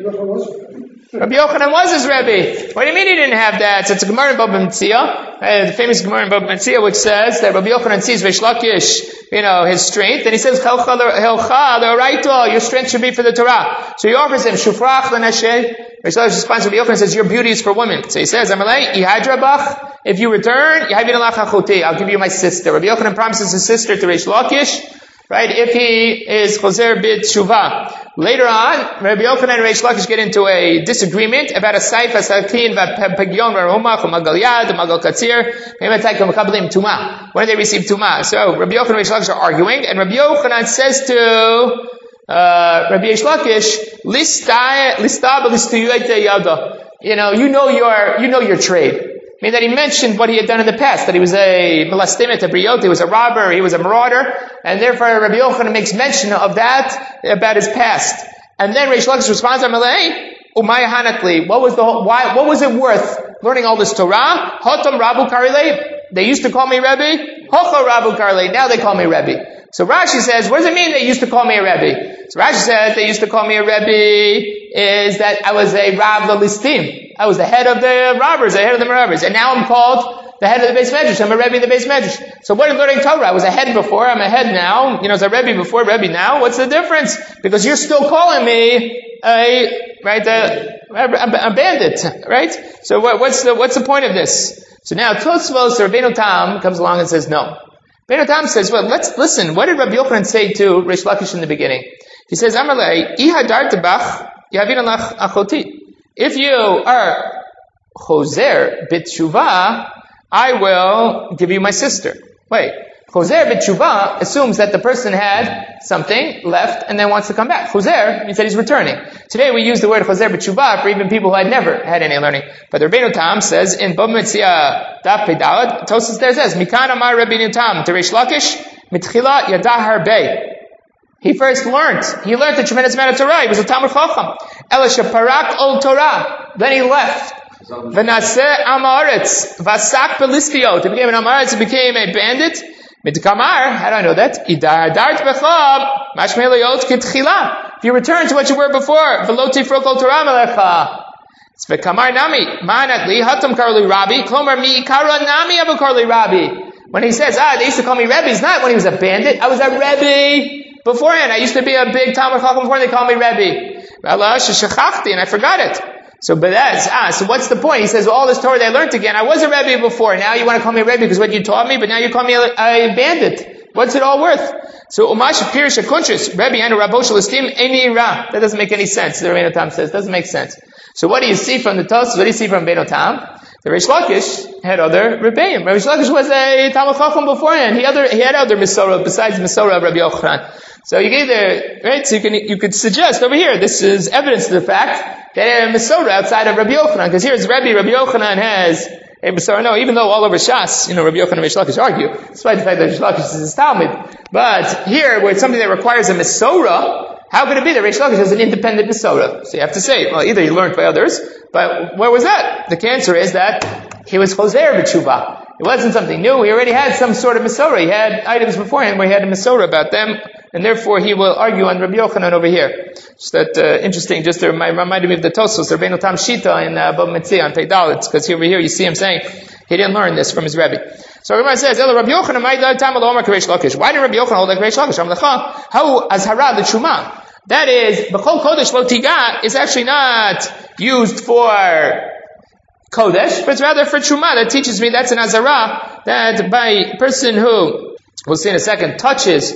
Rabbi Yochanan was his Rebbe. What do you mean he didn't have that? So it's a Gemara in Baba Metzia, uh, the famous Gemara in Baba Metzia, which says that Rabbi Yochanan sees Reish Lakish, you know, his strength, and he says, Helcha l'oraita, your strength should be for the Torah. So he offers him, Shufrach l'nasheh. Reish Lakish responds to Rabbi Yochanan and says, your beauty is for women. So he says, Amalei, Ihadrabach, if you return, I'll give you my sister. Rabbi Yochanan promises his sister to Reish Lakish, right, if he is Choser bit Shuvah. Later on, Rabbi Yochanan and Reish Lakish get into a disagreement about a Saif, a Sakin, Pagyon, Raromach, Magal Yad, Magal Katzir, Tuma. When they receive Tuma. So, Rabbi Yochanan and Reish Lakish are arguing, and Rabbi Yochanan says to, uh, Rabbi Reish Lakish, Lista, Lista, Yada. You know, you know your, you know your trade. I mean that he mentioned what he had done in the past, that he was a melastemet, a briot, he was a robber, he was a marauder, and therefore Rabbi Yochanan makes mention of that, about his past. And then Reish Lakish responds, Amalei, Umay Hanatli, what was the whole, why, what was it worth learning all this Torah? Hotam Rabu Karilei, they used to call me Rebbe, Hocha Rabu Karilei, now they call me Rebbe. So Rashi says, what does it mean they used to call me a Rebbe? So Rashi says, they used to call me a Rebbe, is that I was a Rav Listim. I was the head of the robbers, the head of the robbers. And now I'm called the head of the Beis Medrash. I'm a Rebbe in the Beis Medrash. So what is learning Torah? I was a head before, I'm a head now. You know, I was a Rebbe before, Rebbe now. What's the difference? Because you're still calling me a, right, a, a, a bandit, right? So what, what's the, what's the point of this? So now Tosfos or Rabbeinu Tam comes along and says no. Rabbeinu Tam says, well, let's listen. What did Rabbi Yochanan say to Reish Lakish in the beginning? He says, Amalei, Ihadartabach, Yavin alach achoti. If you are Choser b'tshuva, I will give you my sister. Wait, Choser b'tshuva assumes that the person had something left and then wants to come back. Choser means that he's returning. Today we use the word Choser b'tshuva for even people who had never had any learning. But the Rabbeinu Tam says in Bava Metzia Daf Pedalad, Tosfos there says, Mikan Amar Rabbeinu Tam to Reish Lakish mitchila yadah harbei. He first learned. He learned a tremendous amount of Torah. He was a Talmud Chacham. Elisha Parak old Torah. Then he left. V'naseh amaretz vasak belistiot. He became an amaretz. He became a bandit. Mitkamar. How do I know that? Idar dart bechab mashmeliot kitchila. If you return to what you were before, v'lo tifrok ol Torah melecha. Kamar nami, manat li hatam karli Rabbi, Klomar mi kara nami abu karli Rabbi. When he says, ah, they used to call me Rebbe, it's not when he was a bandit. I was a Rebbe beforehand. I used to be a big Talmud Chacham before they called me Rebbe. And I forgot it. So, but that's, ah, so what's the point? He says, well, all this Torah they learned again. I was a Rebbe before. Now you want to call me Rebbe because what you taught me, but now you call me a, a bandit. What's it all worth? So, Umash Pirish Akunchis, Rebbe and Rabbo Shalastim, Eni Ra. That doesn't make any sense. The Rebbeinu Tam says, doesn't make sense. So what do you see from the Tosfos? What do you see from Rebbeinu Tam? The Reish Lakish had other Rebbeim. Reish Lakish was a Talmud Chacham beforehand. He other he had other Mesorah besides Mesorah of Rabbi Yochanan. So you get there, right? So you can you could suggest over here this is evidence to the fact that a Mesorah outside of Rabbi Yochanan, because here's Rabbi Rabbi Yochanan has a Mesorah. No, even though all over Shas, you know, Rabbi Yochanan and Reish Lakish argue, despite the fact that Reish Lakish is his Talmud. But here, where it's something that requires a Mesorah, how could it be that Reish Lakish is an independent Mesorah? So you have to say, well, either he learned by others, but where was that? The answer is that he was Choser b'tshuva. It wasn't something new. He already had some sort of Mesorah. He had items beforehand where he had a Mesorah about them, and therefore he will argue on Rabbi Yochanan over here. Just that, uh, interesting, just to remind, reminded me of the Tosfos, Rabbeinu Tam Shita in uh, Bab Metzia on Peidalit, because over here you see him saying he didn't learn this from his Rebbe. So Rabbi says, Ela Rabbi Yochanan, why did Rabbi Yochanan hold like Reish Lakish? How azhara the Shuma? That is, B'chol Kodesh Lo Tiga is actually not used for Kodesh, but it's rather for Truma. That teaches me that's an azara, that by a person who, we'll see in a second, touches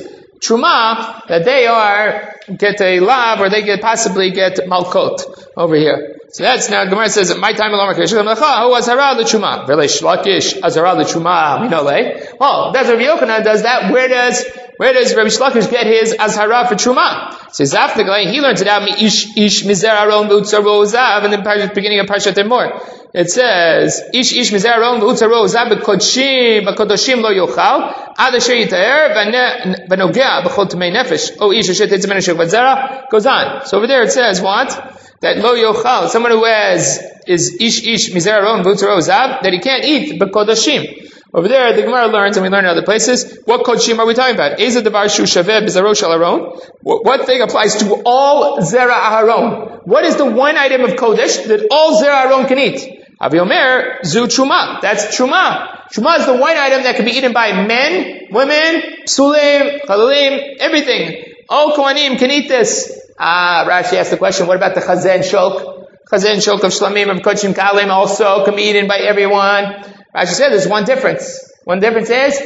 Truma, that they are, get a lav, or they get, possibly get Malkot over here. So that's now, Gemara says, my time along with who azara l'Truma? Reish Lakish, azara l'Truma, we know, well, that's Rabbi Yochanan does that. Where does, where does Rabbi Lakish get his azara for Truma? Says after he learns it out, ish ish mizer aron v'utzaro zav, in the beginning of Parshat Emor. It says, ish ish mizer aron v'utzaro zav b'kodshim b'kodoshim lo yochal ad asher yitaer v'nogea b'chol t'mei nefesh. Oh, ish asher tetzeh men asher v'zera goes on. So over there it says what? That lo yochal, someone who has is ish ish mizer aron v'utzaro zav, that he can't eat b'kodoshim. Over there, the Gemara learns, and we learn in other places, what kodshim are we talking about? Eza devar shu shaveh b'zaro shel Aharon. What thing applies to all zera Aharon? What is the one item of kodesh that all zera Aharon can eat? Avi Omer, zu truma. That's truma. Truma is the one item that can be eaten by men, women, psulim, chalalim, everything. All kohanim can eat this. Ah, Rashi asked the question, what about the chazen shok? Chazen shok of shlamim, of kodshim kalim also can be eaten by everyone. Rashi said there's one difference. One difference is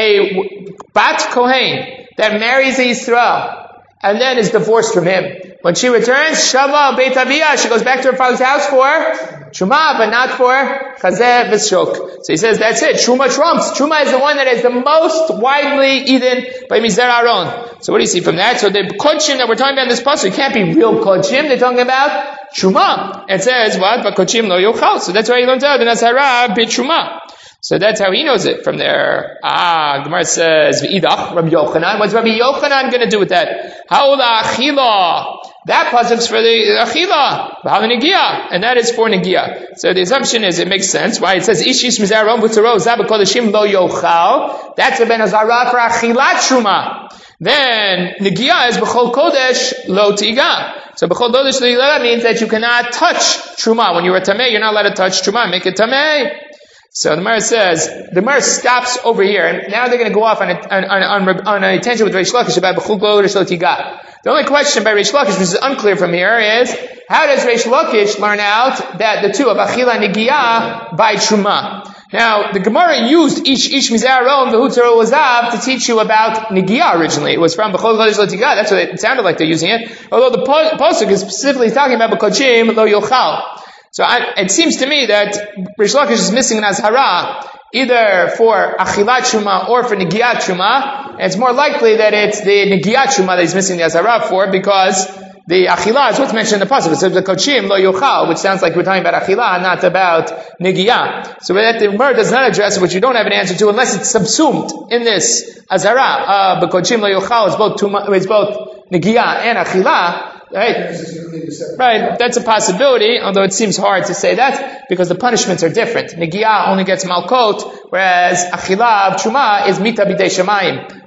a bat kohen that marries a Yisrael and then is divorced from him. When she returns, Shava Beit Aviyah, she goes back to her father's house for Truma, but not for Chazeh V'Shok. So he says that's it. Truma trumps. Truma is the one that is the most widely eaten by Mizer Aron. So what do you see from that? So the kodshim that we're talking about in this pasuk, it can't be real kodshim. They're talking about Truma. It says what? Kodshim lo yochal. So that's why he learns out in Azhara bit Truma. So that's how he knows it from there. Ah, Gemara says, V'idach, Rabbi Yochanan. What's Rabbi Yochanan going to do with that? Ha'ola achila. That pasuk's for the achila. V'hal negia. And that is for negia. So the assumption is, it makes sense. Why? It says, Ish ish mizaron v'tzaro zaba kodeshim lo yochal. That's a ben azara for achilat shuma. Then, negia is b'chol kodesh lo tiga. So b'chol kodesh lo tiga means that you cannot touch truma. When you're a tameh, you're not allowed to touch truma. Make it tameh. So the Gemara says, the Gemara stops over here, and now they're going to go off on a, on, on, on a tangent with Reish Lakish about B'chul Kodesh Lo Tiga. The only question by Reish Lakish, which is unclear from here, is, how does Reish Lakish learn out that the two of Achila and Negiah by Truma? Now, the Gemara used Ish Ish Mizaron V'Hutzaro Lazav to teach you about Negiah originally. It was from B'chol Kodesh Lo Tiga. That's what it sounded like they're using it. Although the Pasuk is specifically talking about B'Kodshim Lo Yochal. So I, it seems to me that Reish Lakish is missing an azhara, either for achilat shuma or for negiyat shuma. And it's more likely that it's the negiyat shuma that he's missing the azhara for, because the achilah is what's mentioned in the pasuk. It says the kodshim lo yochal, which sounds like we're talking about achilah, not about negiyah. So that the word does not address it, which you don't have an answer to unless it's subsumed in this azhara. Uh, but kodshim lo yochal is both tuma, is both negiyah and achilah. Right, right. That's a possibility, although it seems hard to say that because the punishments are different. Negiah only gets malkot, whereas achilah of truma is mita b'dei shemayim.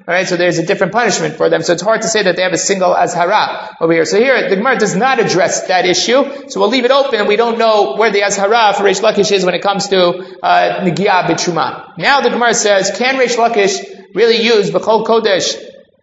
Alright, so there's a different punishment for them. So it's hard to say that they have a single azhara over here. So here, the Gemara does not address that issue. So we'll leave it open, and we don't know where the azhara for Reish Lakish is when it comes to uh, Nigiyah b'Truma. Now the Gemara says, can Reish Lakish really use B'chol Kodesh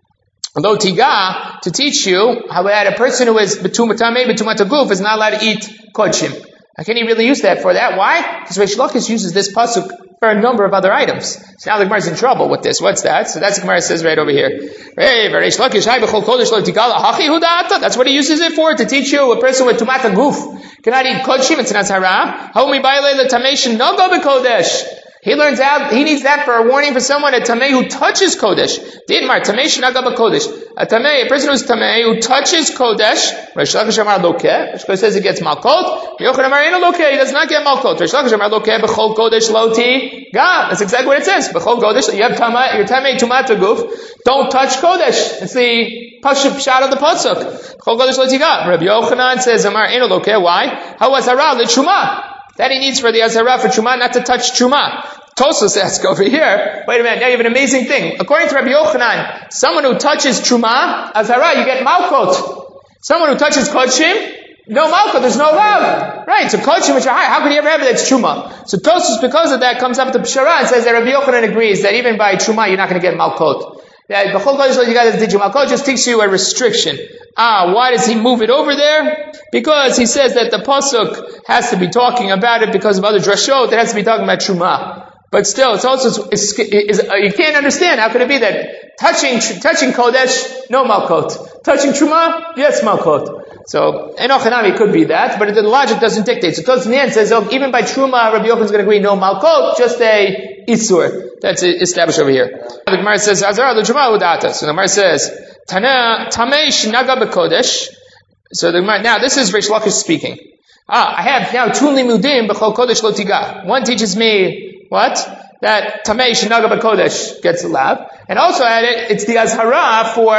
Lo Tiga to teach you how that a person who is B'Tumat Tamei, B'Tumat Aguf is not allowed to eat Kodshim? How can he really use that for that? Why? Because Reish Lakish uses this pasuk for a number of other items. So now the Gemara is in trouble with this. What's that? So that's the Gemara says right over here. Hey, Reish Lakish, hai b'chol kodesh lo tigala hachi hudata. That's what he uses it for, to teach you a person with tumat aguf cannot eat kodshim. It's an azhara. How mi baile le tameshin no go b'kodesh. He learns out, he needs that for a warning for someone, a tamei who touches kodesh. Didmar, tamei shenagaba kodesh. A tamei, a person who's tamei, who touches kodesh, Reish Lakish amar lokeh, Reish Lakish says he gets malkot, Yochanan amar eno lokeh, he does not get malkot. Reish Lakish amar lokeh, b'chol kodesh lo ti ga. That's exactly what it says. B'chol kodesh, you have tamei, your tamei tumat aguf, don't touch kodesh. It's the pashup shot of the pasuk. B'chol kodesh lo ti ga. Rabbi Yochanan says amar eno lokeh, why? How was hara l'tshuma? That he needs for the azhara for Truma, not to touch Truma. Tosfos asks over here, wait a minute, now you have an amazing thing. According to Rabbi Yochanan, someone who touches Truma, azhara, you get malkot. Someone who touches Kodshim, no malkot, there's no love. Right, so Kodshim, which are high, how could he ever have it? That's Truma. So Tosfos, because of that, comes up with the Pshara and says that Rabbi Yochanan agrees that even by Truma, you're not going to get malkot. That B'chol Kodesh Lo Tiga doesn't teach you malkot, just teaches you a restriction. Ah, why does he move it over there? Because he says that the pasuk has to be talking about it because of other drashot. It has to be talking about truma. But still, it's also it's, it's, it's, you can't understand. How could it be that touching touching kodesh, no malkot, touching truma, yes malkot. So Enoch Hanami could be that, but the logic doesn't dictate. So Tosfos in the end says, oh, even by truma, Rabbi Yochanan's going to agree no malkot, just a isur. That's established over here. The Gemara says, Azara the truma udata. So the Gemara says, Tana tamei shnaga b'kodesh. So the Gemara, now this is Reish Lakish speaking. Ah, I have now two limudim b'chol kodesh lo tiga. One teaches me what? That tamei shnaga b'kodesh gets allowed, and also at it, it's the azhara for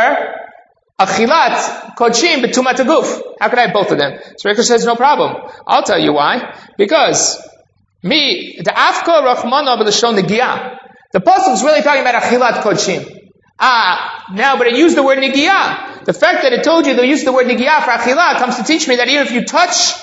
achilat kodshim b'tumat aguf. How can I have both of them? So Reish Lakish says, no problem. I'll tell you why. Because me, the afko rachmana b'lashon negiyah. The pasuk is really talking about achilat kodshim. Ah, now, but it used the word nigiyah. The fact that it told you they used the word nigiyah for achilah comes to teach me that even if you touch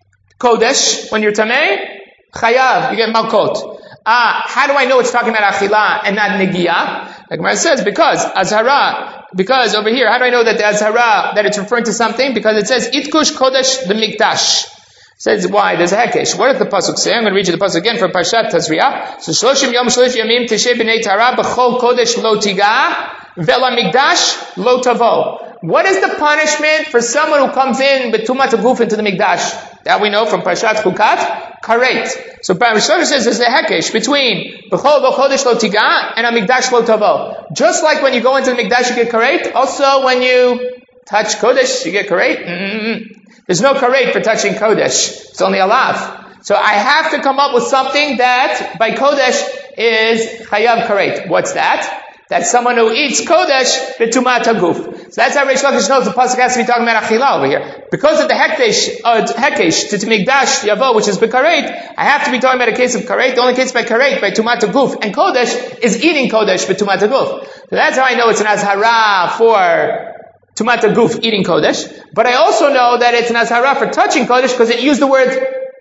kodesh when you're tamei, chayav, you get malkot. Ah, how do I know it's talking about achilah and not nigiyah? Like Gemara says, because azhara, because over here, how do I know that the azhara, that it's referring to something? Because it says itkush kodesh the mikdash. Says why? There's a hekesh. What does the pasuk say? I'm going to read you the pasuk again from Parshat Tazriah. So shloshim yom shlosh yamim tishe b'nei tara b'chol kodesh lo tiga vela mikdash lo tavo. What is the punishment for someone who comes in b'tumat aguf into the mikdash? That we know from Parshat Chukat. Karet. So Parshat says there's a hekesh between b'chol kodesh lo tiga and a mikdash lo tavo. Just like when you go into the mikdash you get karet, also when you touch kodesh you get karet. Mm-hmm. There's no karet for touching kodesh. It's only a lav. So I have to come up with something that by kodesh is chayav karet. What's that? That's someone who eats kodesh b'tumat haguf. So that's how Reish Lakish knows the pasuk has to be talking about achilah over here. Because of the hekesh, uh, hekesh to mikdash yavo, which is b'karet, I have to be talking about a case of karet. The only case by karet by tumat haguf, and kodesh is eating kodesh b'tumat haguf. So that's how I know it's an azhara for tumat aguf, eating kodesh, but I also know that it's an azhara for touching kodesh because it used the word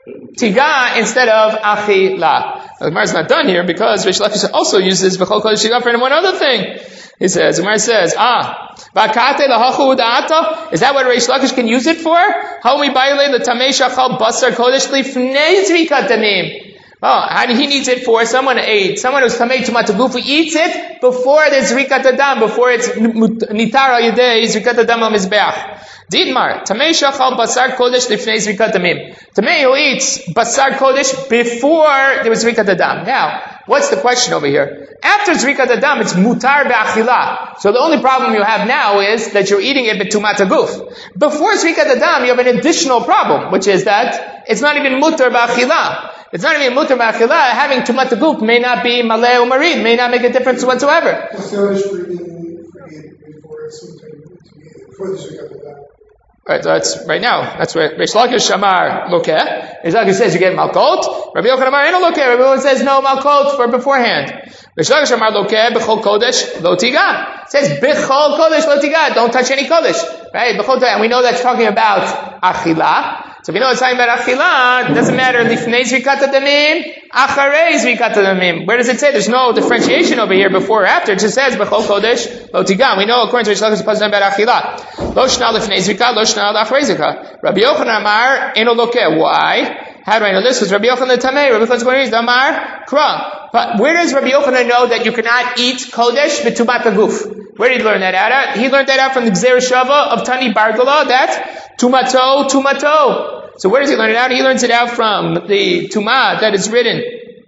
tiga instead of achila. The Gemara is not done here because Reish Lakish also uses v'chol kodesh tiga for one other thing. He says, the Gemara says, ah, v'akate lahachu uda'ata, is that what Reish Lakish can use it for? Ha'umi baile l'tamei shachal basar kodesh lifnei zrikat damim. Oh, and he needs it for someone ate, someone who's tamei tumat aguf, who eats it before there's zrikat adam, before it's nitar yedei zrikat adam al mizbeach. Didmar tamei shachal basar kodesh lifnei zrikat damim. Tamei who eats basar kodesh before there was zrikat adam. Now, what's the question over here? After zrikat adam, it's mutar be'achilah. So the only problem you have now is that you're eating it b'tumat aguf. Before zrikat adam, you have an additional problem, which is that it's not even mutar be'achilah. It's not even mutar b'achilah. Having tumat aguf may not be maleh or marid, may not make a difference whatsoever. What's the Irish for eating, for eating before it's before the zrikat adam? Right, so that's right now. That's where Reish Lakish Amar Lokeh. Reish Lakish says you get Malkot. Rabbi Yochanan Amar Eno Lokeh. Rabbi Yochanan says no Malkot for beforehand. Reish Lakish Amar Lokeh B'chol Kodesh Lo Tiga. It says B'chol Kodesh Lo Tiga. Don't touch any Kodesh. Right? B'chol and we know that's talking about Achila. So if you know it's talking about Achila, it doesn't matter Lifnei Zrikat Damim, Acharei Zrikat Damim. Where does it say? There's no differentiation over here before or after. It just says B'chol Kodesh Lo Tiga. We know according to Reish Lakish it's talking about Achila. Lo Shna Lifnei Zrikat, Lo Shna Acharei Zrikat. Rabbi Yochanan Amar Eno Lokeh. Why? How do I know this? Because Rabbi Yochanan the Tamei, Rabbi Yochanan's going to read Amar Kra. But where does Rabbi Yochanan know that you cannot eat Kodesh b'tumat haguf? Where did he learn that out? He learned that out from the Gzeir Shava of Tani Bargala, that Tumato, Tumato. So where does he learn it out? He learns it out from the Tumah that is written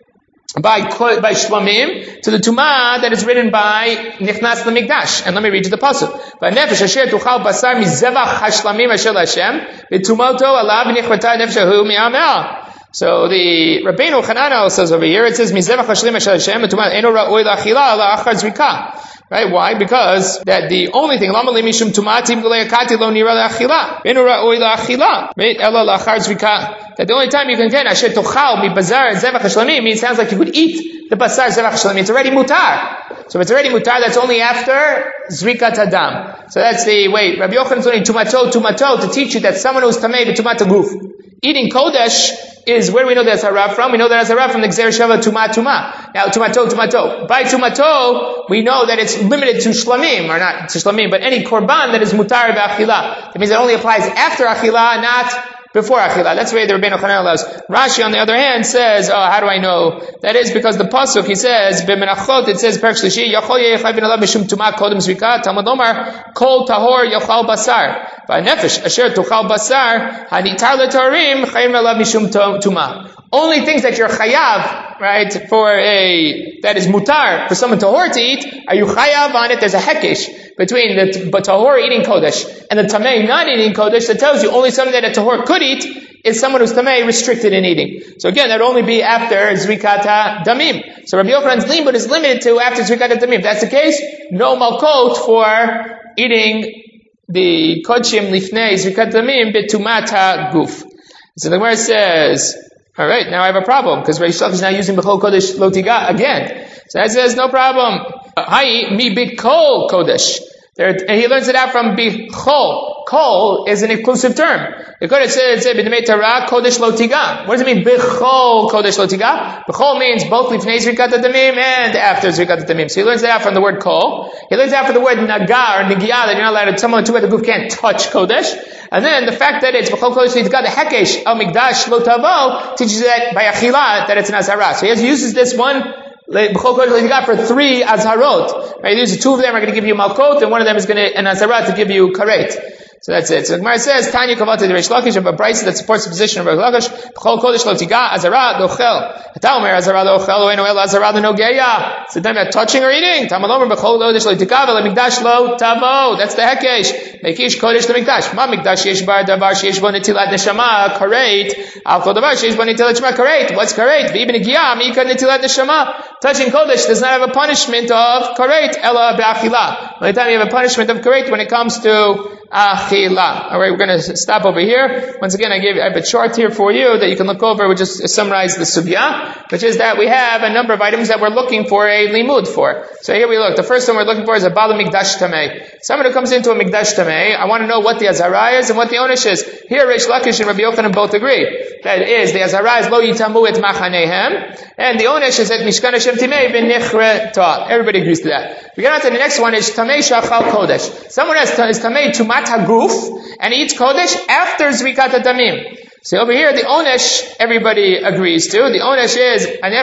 by by Shlamim to the Tumah that is written by Nichnas L'Mikdash. And let me read you the pasuk. V'nefesh asher tuchal basar mizevach hashlamim asher Hashem v'tumato alav v'nichvata nefeshahu mi'amel. So the Rabbeinu Chananel says over here, it says mizevach hashlamim asher Hashem v'tumato eno ra'oi la'achila ala achar zrika. Right? Why? Because that the only thing, lama lemishum tumatim g'le'akati lo nira la'achila eno ra'oi la'achila ela la'achar zrika. That the only time you can get asher tochal mi bazar zevach hashlamim means sounds like you could eat the basar zevach hashlamim. It's already mutar. So if it's already mutar, that's only after zrikat adam. So that's the way Rabbi Yochanan is learning tumato tumato to teach you that someone who's tamei b'tumat haguf. Eating kodesh is where we know that's harav from. We know that as harav from the Gzeir Shava Tuma Tuma. Now tumato tumato. By tumato, we know that it's limited to shlamim, or not to shlamim, but any korban that is mutar b'achila. That means it only applies after achila, not before achila. That's the way the Rabbeinu Chananel allows. Rashi, on the other hand, says, oh, how do I know? That is because the pasuk, he says, b'menachot, it says, Perek Shlishi, yachol ye'echai bin alav mishum tumah kodem zrika, Talmud Omar, kol tahor yachal basar. V'nefesh asher tuchal basar, hanitar letarim, chayim alav mishum tumah. Only things that you're chayav, right, for a, that is mutar, for someone tahor to eat, are you chayav on it? There's a hekesh between the tahor eating kodesh and the tamei not eating kodesh that tells you only something that a tahor could eat is someone who's tamei restricted in eating. So again, that would only be after zrikata damim. So Rabbi Yochanan's limud is limited to after zrikata damim. If that's the case, no malkot for eating the kodshim lifnei zrikat damim betumat guf. So the Gemara says, all right, now I have a problem because Reish Lakish is now using b'chol kodesh lo tiga again. So that says no problem. Hai mi b'kol kodesh. There, he learns it out from b'chol. Kol is an inclusive term. The Kodesh says b'demei Torah kodesh lo tiga. What does it mean b'chol kodesh lo tiga? B'chol means both lifnei zrikat damim and after zrikat damim. So he learns it out from the word kol. He learns it out from the word nagar, negiah, that you're not allowed to, someone to the group can't touch kodesh. And then the fact that it's b'chol kodesh lo tiga, the hekesh al mikdash lo tavo teaches that by achila that it's an azhara. So he uses this one b'chol kodesh lo tiga for three azharot. Right? These two of them are going to give you malkot, and one of them is going to an azhara to give you karet. So that's it. So the Gemara says, Tanya Kavata the Reish Lakish, of a brisa that supports the position of Reish Lakish, B'chol Kodesh Lo Tiga, Azara Lochel. Hata Omer Azara Lochel, Oeno El Azara Nogeya. So then about touching or eating. Tamal Omer B'chol Kodesh Lo Tiga, V'le Mikdash Lo Tavo. That's the Hekesh. Mekish Kodesh Lo Mikdash. Ma Mikdash Yesh Bar Davar Sheyesh Bo Netilat Neshama Kareit. Al Kol Davar Sheyesh Bo Netilat Neshama Kareit. What's Kareit? V'ibn Giyah Mika Netilat Neshama. Touching Kodesh does not have a punishment of Kareit, Ela B'Achila. Only time you have a punishment of Kareit when it comes to Achila. Alright, we're going to stop over here. Once again, I gave I have a chart here for you that you can look over, which just summarize the sugya, which is that we have a number of items that we're looking for a limud for. So here we look. The first one we're looking for is a bala mikdash tamei. Someone who comes into a mikdash tamei, I want to know what the azara is and what the onish is. Here, Reish Lakish and Rabbi Yochanan both agree. That is, the azara is lo yitamu et machanehem, and the onish is that mishkan Hashem timei b'nichreta. Everybody agrees to that. We get on to the next one is tamei shachal kodesh. Someone has is tamei tumat haguf, and he eats kodesh after zrikat damim. So over here, the onesh, everybody agrees to. The onesh is,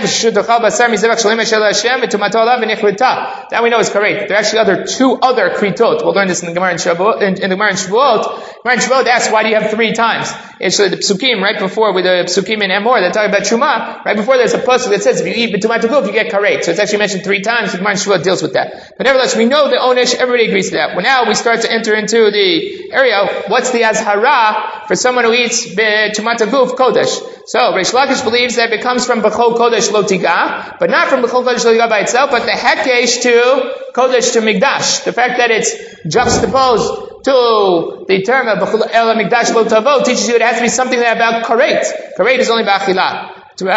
that we know is correct. There are actually other two other kritot. We'll learn this in the Gemara in Shavuot. In, in the Gemara in Shavuot, Gemara in Shavuot asks, why do you have three times? It's the psukim, right before, with the psukim in Emor, that talk about Truma, right before there's a pasuk that says, if you eat b'tumat haguf, you get karet. So it's actually mentioned three times. The Gemara in Shavuot deals with that. But nevertheless, we know the onesh, everybody agrees to that. Well, now we start to enter into the area, what's the azhara for someone who eats b'tumat Tumat Guf Kodesh. So Reish Lakish believes that it comes from Bechol Kodesh Lo Tiga, but not from Bechol Kodesh Lo Tiga by itself, but the Hekesh to Kodesh to Mikdash. The fact that it's juxtaposed to the term of Bechol El Mikdash Lo Tavo teaches you it has to be something that about Karet. Karet is only Ba'achila.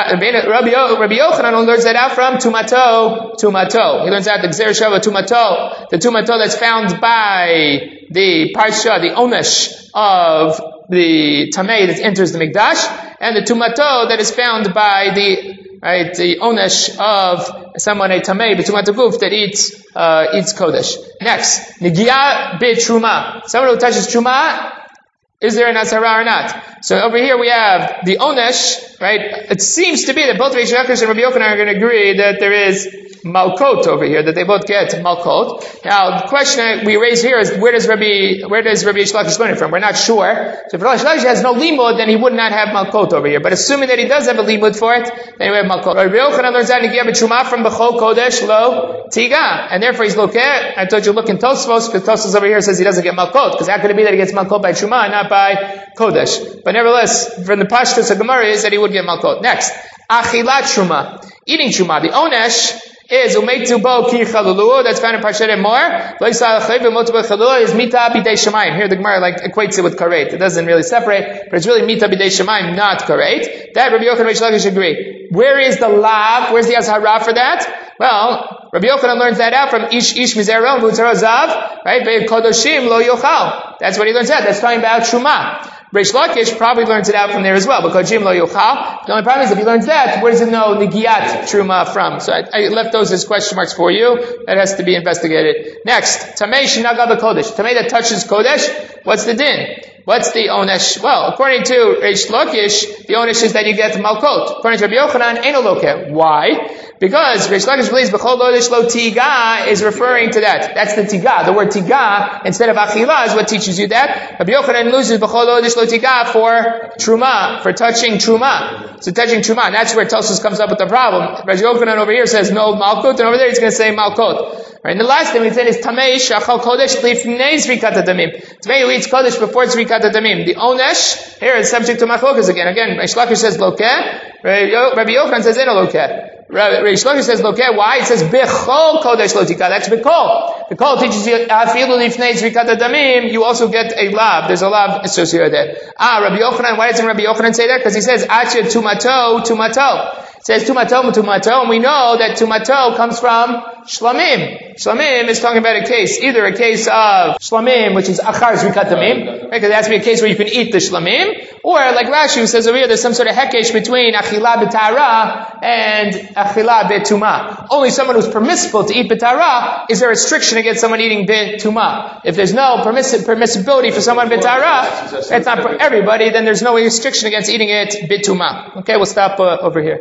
Rabbi Yochanan only learns that out from Tumato, Tumato. He learns out the Gzer Shava Tumato, the Tumato that's found by the Parsha, the Onesh of the Tamei that enters the Mikdash, and the Tumato that is found by the, right, the Onesh of someone, a Tamei, the Tumato Guf that eats, uh, eats Kodesh. Next, Negiah Bit Truma. Someone who touches Truma, is there an Asara or not? So over here we have the Onesh, right? It seems to be that both Reish Lakish and Rabbi Yochanan are going to agree that there is Malkot over here, that they both get Malkot. Now, the question we raise here is, where does Rabbi, where does Rabbi Reish Lakish learn it from? We're not sure. So if Reish Lakish has no limud, then he would not have Malkot over here. But assuming that he does have a limud for it, then we have Malkot. Rabbi Yochanan learns out Negiah B'Truma from Bechol Kodesh Lo Tiga. And therefore he's Lokeh. I told you look in Tosfos, because Tosfos over here says he doesn't get Malkot. Because how could it be that he gets Malkot by Truma and not by Kodesh? But nevertheless, from the Pashtus of Gemara is that he would get Malkot. Next, Achilat Truma. Eating Truma. The Onesh is umeitu bo ki chalulu. That's found in Parshat Emor. Loisal chayv umotu bo chalulu is mita bidei shemayim. Here the Gemara like equates it with karet. It doesn't really separate, but it's really mita bidei shemayim, not karet. That Rabbi Yochanan and Reish Lakish agree. Where is the lav? Where's the azhara for that? Well, Rabbi Yochanan learns that out from ish ish mizeron v'utzara zav, right? Ve'kodoshim lo yochal. That's what he learns out. That's talking about truma. Reish Lakish probably learns it out from there as well, because Jim lo yochal. The only problem is if he learns that, where does it know Negiat Truma from? So I, I left those as question marks for you. That has to be investigated. Next, Tamei Shinaga Kodesh. Tamei that touches Kodesh, what's the din? What's the onesh? Well, according to Reish Lakish, the onesh is that you get Malkot. According to Rabbi Yochanan, Eino Lokeh. Why? Because Reish Lakish believes B'chol Kodesh Lo Tiga is referring to that. That's the Tiga. The word Tiga, instead of Achila, is what teaches you that. Rabbi Yochanan loses B'chol Kodesh Lo Tiga for Truma, for touching Truma. So touching Truma. And that's where Tosfos comes up with the problem. Rabbi Yochanan over here says no Malkot, and over there he's going to say Malkot. Right, and the last thing we said is Tamei Shachal Kodesh Lifnei Zrikat HaDamim. Tamei who eats Kodesh before Zrikat HaDamim. The Onesh here is subject to Machlokas again. Again, Reish Lakish says Lokeh. Rabbi Yochanan says Eno Lokeh. Reish Lakish says Lokeh. Why? It says Bechol Kodesh Lo Tika. That's Bechol. Bechol teaches you Afilu Lifnei Zrikat HaDamim. You also get a lav. There's a lav associated there. Ah, Rabbi Yochanan. Why doesn't Rabbi Yochanan say that? Because he says Acha Tumato Tumato. It says Tumato Tumato, and we know that Tumato comes from Shlamim. Shlamim is talking about a case, either a case of Shlamim, which is Achar Zrikat Damim, right? Because it has to be a case where you can eat the Shlamim, or like Rashi who says over here, there's some sort of hekesh between Achila B'Tara and Achila B'Tuma. Only someone who's permissible to eat B'Tara is there a restriction against someone eating B'Tuma. If there's no permiss- permissibility for someone B'Tara, it's not for everybody, then there's no restriction against eating it B'Tuma. Okay, we'll stop uh, over here.